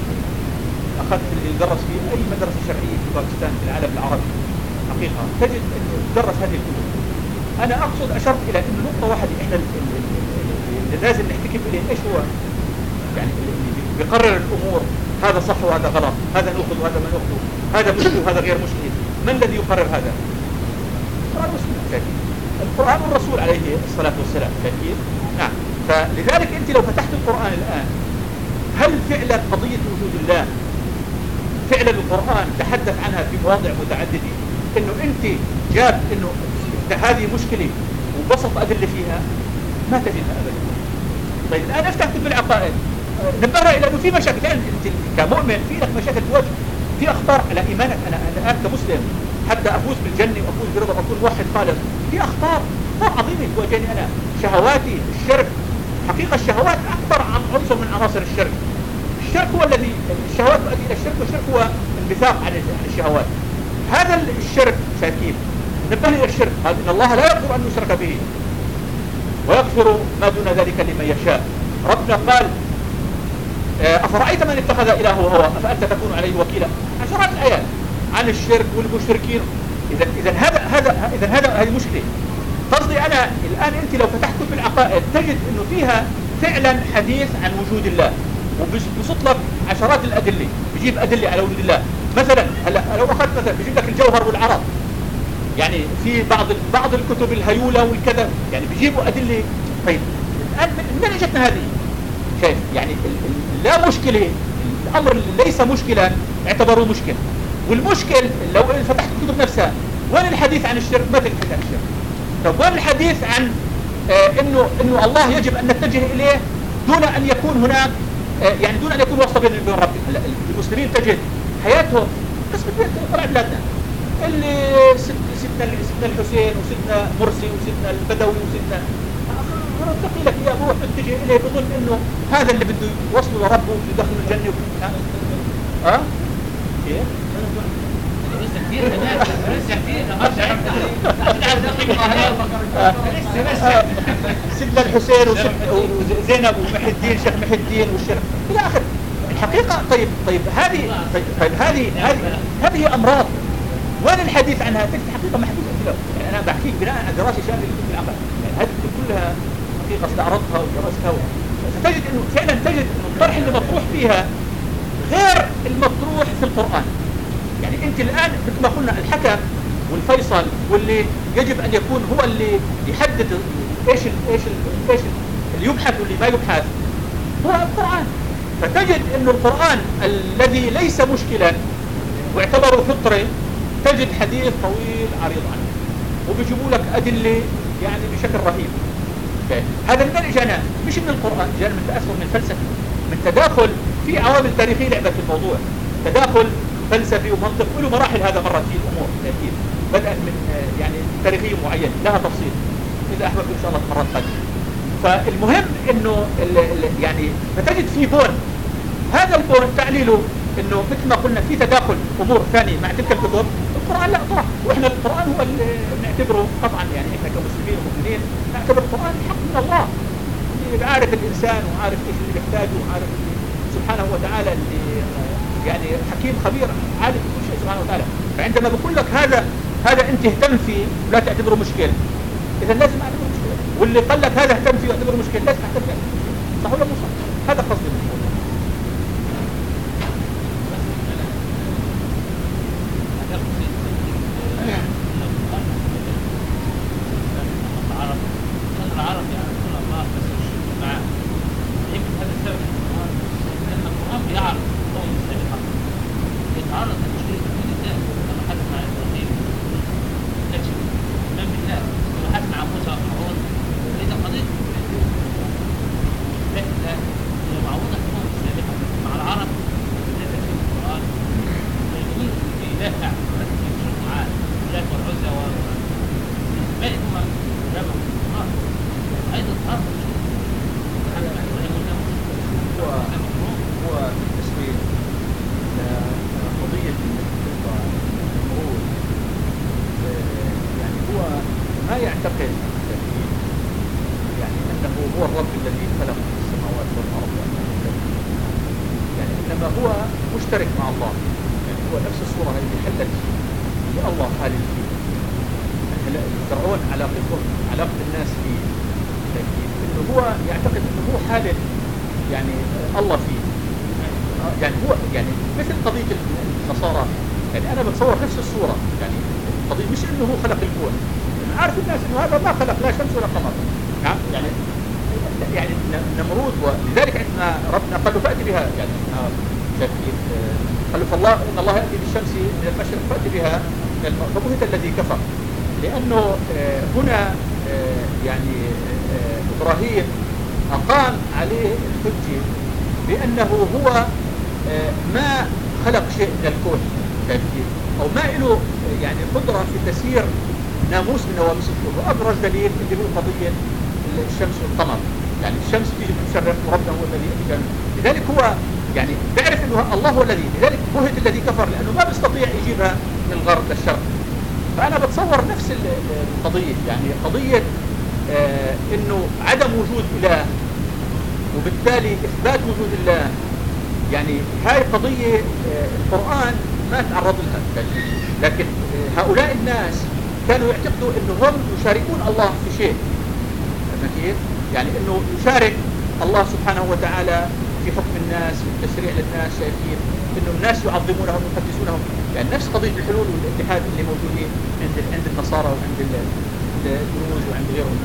أخذت اللي يدرس في أي مدرسة شرعية في باكستان في العالم العربي حقيقة، تجد أنه تدرس هذه الكتب. أنا أقصد أشرت إلى أن نقطة واحدة إحنا اللي لازم نحتكم إليه إيش هو، يعني اللي بيقرر الأمور، هذا صح وهذا غلط، هذا نأخذ وهذا ما نأخذ، هذا مشكل وهذا غير مشكل. من الذي يقرر هذا؟ القرآن والسنة، القرآن والرسول عليه الصلاة والسلام. كيف؟ نعم. فلذلك أنت لو فتحت القرآن الآن، هل فعلا قضية وجود الله فعلا القرآن تحدث عنها في مواضع متعددة، انه انت جاب انه هذه مشكلة وبسط أدلة فيها؟ ما تجدها ابدا. طيب الآن افتح كتب العقائد، نبهنا الى انه في مشاكل. انت كمؤمن في لك مشاكل تواجه، في اخطار على ايمانك. انا الان كمسلم حتى افوز بالجنة وافوز برضا واكون موحد خالص، في اخطار عظيمة تواجهني انا. شهواتي، الشرك. حقيقة الشهوات اكثر عنصر من عناصر الشرك. الشرك هو الذي الشهوات تؤدي الى الشرك، والشرك هو انبثاق عن الشهوات. هذا الشرك شاكيب. نبه الى الشرك، قال ان الله لا يغفر ان يشرك به ويغفر ما دون ذلك لمن يشاء. ربنا قال افرايت من اتخذ الهه هواه افانت تكون عليه وكيلا. عشرات الايات عن الشرك والمشركين. اذا هذه مشكله. قصدي انا الان انت لو فتحت كتب العقائد تجد انه فيها فعلا حديث عن وجود الله، وبيسط لك عشرات الادله، بيجيب ادله على وجود الله. مثلا هلا لو اخذت مثلا بيجيب لك الجوهر والعرض، يعني في بعض الكتب الهيوله والكذا، يعني بيجيبوا ادله. طيب الان من اجتنا هذه؟ شايف يعني لا مشكله، الامر ليس مشكلا اعتبروه مشكل. والمشكل لو فتحت الكتب نفسها، وين الحديث عن الشرك؟ ما تجد الحديث عن الشرك. طب وين الحديث عن انه الله يجب ان نتجه اليه دون ان يكون هناك يعني دون ان يكون واسطه بين ربنا؟ المسلمين تجد حياتهم قسم كبير طلع بلادنا، اللي سيدنا الحسين وسيدنا مرسي وسيدنا البدوي وسيدنا رتقي لك يا ابوه تتجه اليه بظن انه هذا اللي بده يوصله لربه ويدخله الجنه. كيف؟ سيدنا الحسين وزينب ومحي الدين شيخ محي الدين والشيخ الى اخره. الحقيقه طيب هذه امراض. وين الحديث عنها؟ تجد حقيقه محدوده. يعني انا بحكيك بناء على دراسه شامله لكتب العقائد، يعني هذه كلها حقيقه استعرضتها ودرستها، فتجد انه فعلا تجد الطرح اللي مطروح فيها غير المطروح في القرآن. يعني انت الان مثل ما قلنا الحكم والفيصل واللي يجب ان يكون هو اللي يحدد ايش اللي يبحث واللي ما يبحث هو القرآن. فتجد أن القرآن الذي ليس مشكلا واعتبره فطري تجد حديث طويل عريض عنه وبيجيبوا لك أدلة يعني بشكل رهيب. هذا من جانا مش من القرآن، جانا من تأثر من فلسفة، من تداخل في عوامل تاريخية لعبت في الموضوع، تداخل فلسفي ومنطق وله مراحل. هذا مرت فيه الأمور أكيد بدأ من يعني تاريخية معينة لها تفصيل إذا أحببت إن شاء الله مرات قادمة. فالمهم إنه يعني فتجد في بون، هذا البون تعليله إنه مثل ما قلنا في تداخل أمور ثانية مع تلك الكتب. القرآن لا طرح، وإحنا القرآن هو اللي نعتبره طبعا يعني إحنا كمسلمين ومؤمنين نعتبر القرآن حق من الله، اللي عارف الإنسان وعارف إيش اللي بيحتاجه وعارف سبحانه وتعالى اللي يعني حكيم خبير عالم بكل شيء سبحانه وتعالى. فعندما بقول لك هذا أنت اهتم فيه ولا تعتبره مشكلة، إذا لازم أعتبره مشكلة، واللي قال لك هذا اهتم فيه واعتبره مشكلة لازم أعتبره مشكلة. صح ولا مو صح؟ هذا قصدي من الموضوع. العرب يعني رسول الله بس الشرك معاه يمكن هذا السبب لأن القرآن بيعرض قوم السابقة يتعرض لمشكلة كل الناس لما حدث مع إبراهيم نكشف من بالله لما حدث مع موسى وفرعون إذا قضية لكن لا هي معوضة قوم السابقة مع العرب نزل في القرآن ويقولون في إله فعل ولكن في شرك معاه إله والعزى ما هم جمع أيضا هو بالنسبة لقضية النمرود يعني هو ما يعتقد يعني أنه هو الرب الذي خلق السماوات والأرض يعني إنما هو مشترك مع الله، يعني هو نفس الصورة التي حلت لله خالد فيه. فرعون علاقة الناس فيه انه هو يعتقد انه هو حالل يعني الله فيه، يعني هو يعني مثل قضية النصارى. يعني انا بتصور نفس الصورة، يعني قضية مش انه هو خلق الكون، عارف الناس انه هذا ما خلق لا شمس ولا قمر، يعني نمرود. ولذلك عندما ربنا قال له فأتي بها، يعني قال له فالله ان الله يأتي بالشمس من المشرق فأتي بها فبهت الذي كفر، لأنه هنا يعني إبراهيم أقام عليه الحجة بأنه هو ما خلق شيء من الكون أو ما له يعني قدرة في تسيير ناموس من نواميس الكون. وأبرز دليل اللي هو قضية الشمس والقمر، يعني الشمس تيجي من شرق وربنا هو الذي يأتي. لذلك هو يعني بيعرف أنه الله هو الذي، لذلك بهت الذي كفر لأنه ما بيستطيع يجيبها من الغرب للشرق. فأنا بتصور نفس القضية، يعني قضية إنه عدم وجود إله وبالتالي إثبات وجود الله، يعني هاي قضية القرآن ما تعرض لها. لكن هؤلاء الناس كانوا يعتقدوا إنه هم يشاركون الله في شيء، كيف؟ يعني إنه يشارك الله سبحانه وتعالى في حكم الناس والتشريع للناس، شايفين إنه الناس يعظمونهم ويقدسونهم، يعني نفس قضية الحلول والاتحاد اللي موجودين عند النصارى وعند الدروز وعند غيرهم.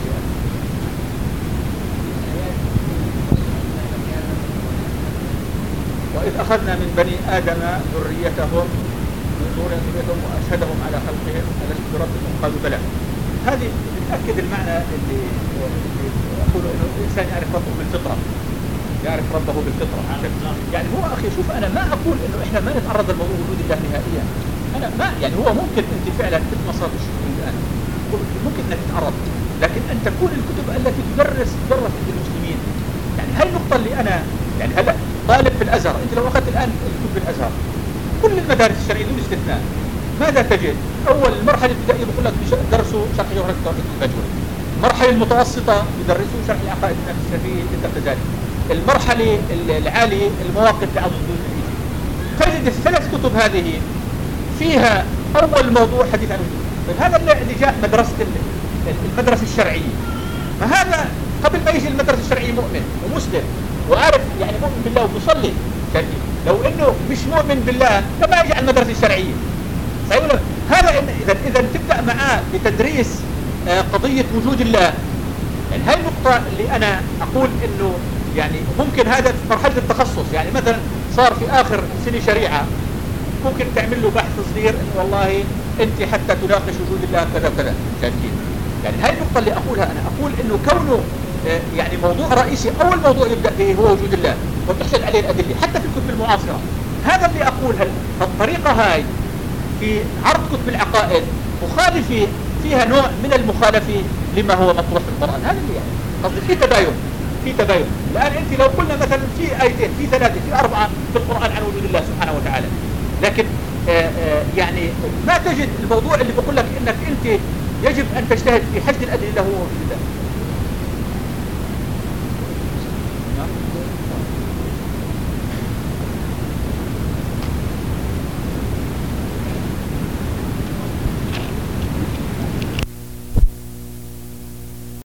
وإذ أخذنا من بني آدم ذريتهم وأشهدهم على خلقهم ألست بربكم قالوا بلى. هذه بتأكد المعنى اللي أقوله إنه الإنسان يعرف ربه بالفطرة، يعرف ربه بالفطرة. يعني هو أخي شوف، أنا ما أقول إنه إحنا ما نتعرض لموضوع وجود الله نهائيا. أنا ما يعني هو ممكن أنت فعلا مثل ما صار بالشيوعيين الآن ممكن أنك تتعرض، لكن أن تكون الكتب التي تدرس عند المسلمين. يعني هاي النقطة اللي أنا يعني هلا طالب في الأزهر، أنت لو أخذت الآن الكتب الأزهر كل المدارس الشرعية دون استثناء ماذا تجد؟ أول المرحلة الابتدائية بقول لك درسوا شرح جوهرة التوحيد البجوري، المرحلة المتوسطة يدرسوا شرح العقائد النفسية كذلك، المرحلة العالية المواقف تعظم دون الإيجاب. تجد الثلاث كتب هذه فيها أول موضوع حديث عن الوجود. هذا اللي جاء المدرسة الشرعية، فهذا قبل ما يجي المدرسة الشرعية مؤمن ومسلم وعارف يعني مؤمن بالله وبيصلي. لو انه مش مؤمن بالله فما يجي على المدرسة الشرعية. هذا إذا تبدأ معاه بتدريس قضية وجود الله. يعني هاي النقطة اللي أنا أقول إنه يعني ممكن هذا في مرحلة التخصص، يعني مثلا صار في آخر سنة شريعة ممكن تعمل له بحث صغير إنه والله أنت حتى تناقش وجود الله كذا وكذا، شايفين؟ يعني هاي النقطة اللي أقولها أنا، أقول إنه كونه يعني موضوع رئيسي، أول موضوع يبدأ به هو وجود الله وتحشد عليه الأدلة حتى في الكتب المعاصرة. هذا اللي أقول، الطريقة هاي في عرض كتب العقائد مخالفة، فيها نوع من المخالفة لما هو مطروح في القرآن. هذا اللي يعني قصدي في تباين. الآن أنت لو قلنا مثلا في آيتين، في 3، في 4 في القرآن عن وجود الله سبحانه وتعالى، لكن يعني ما تجد الموضوع اللي بقول لك إنك أنت يجب أن تجتهد في حشد الأدلة له وجود الله.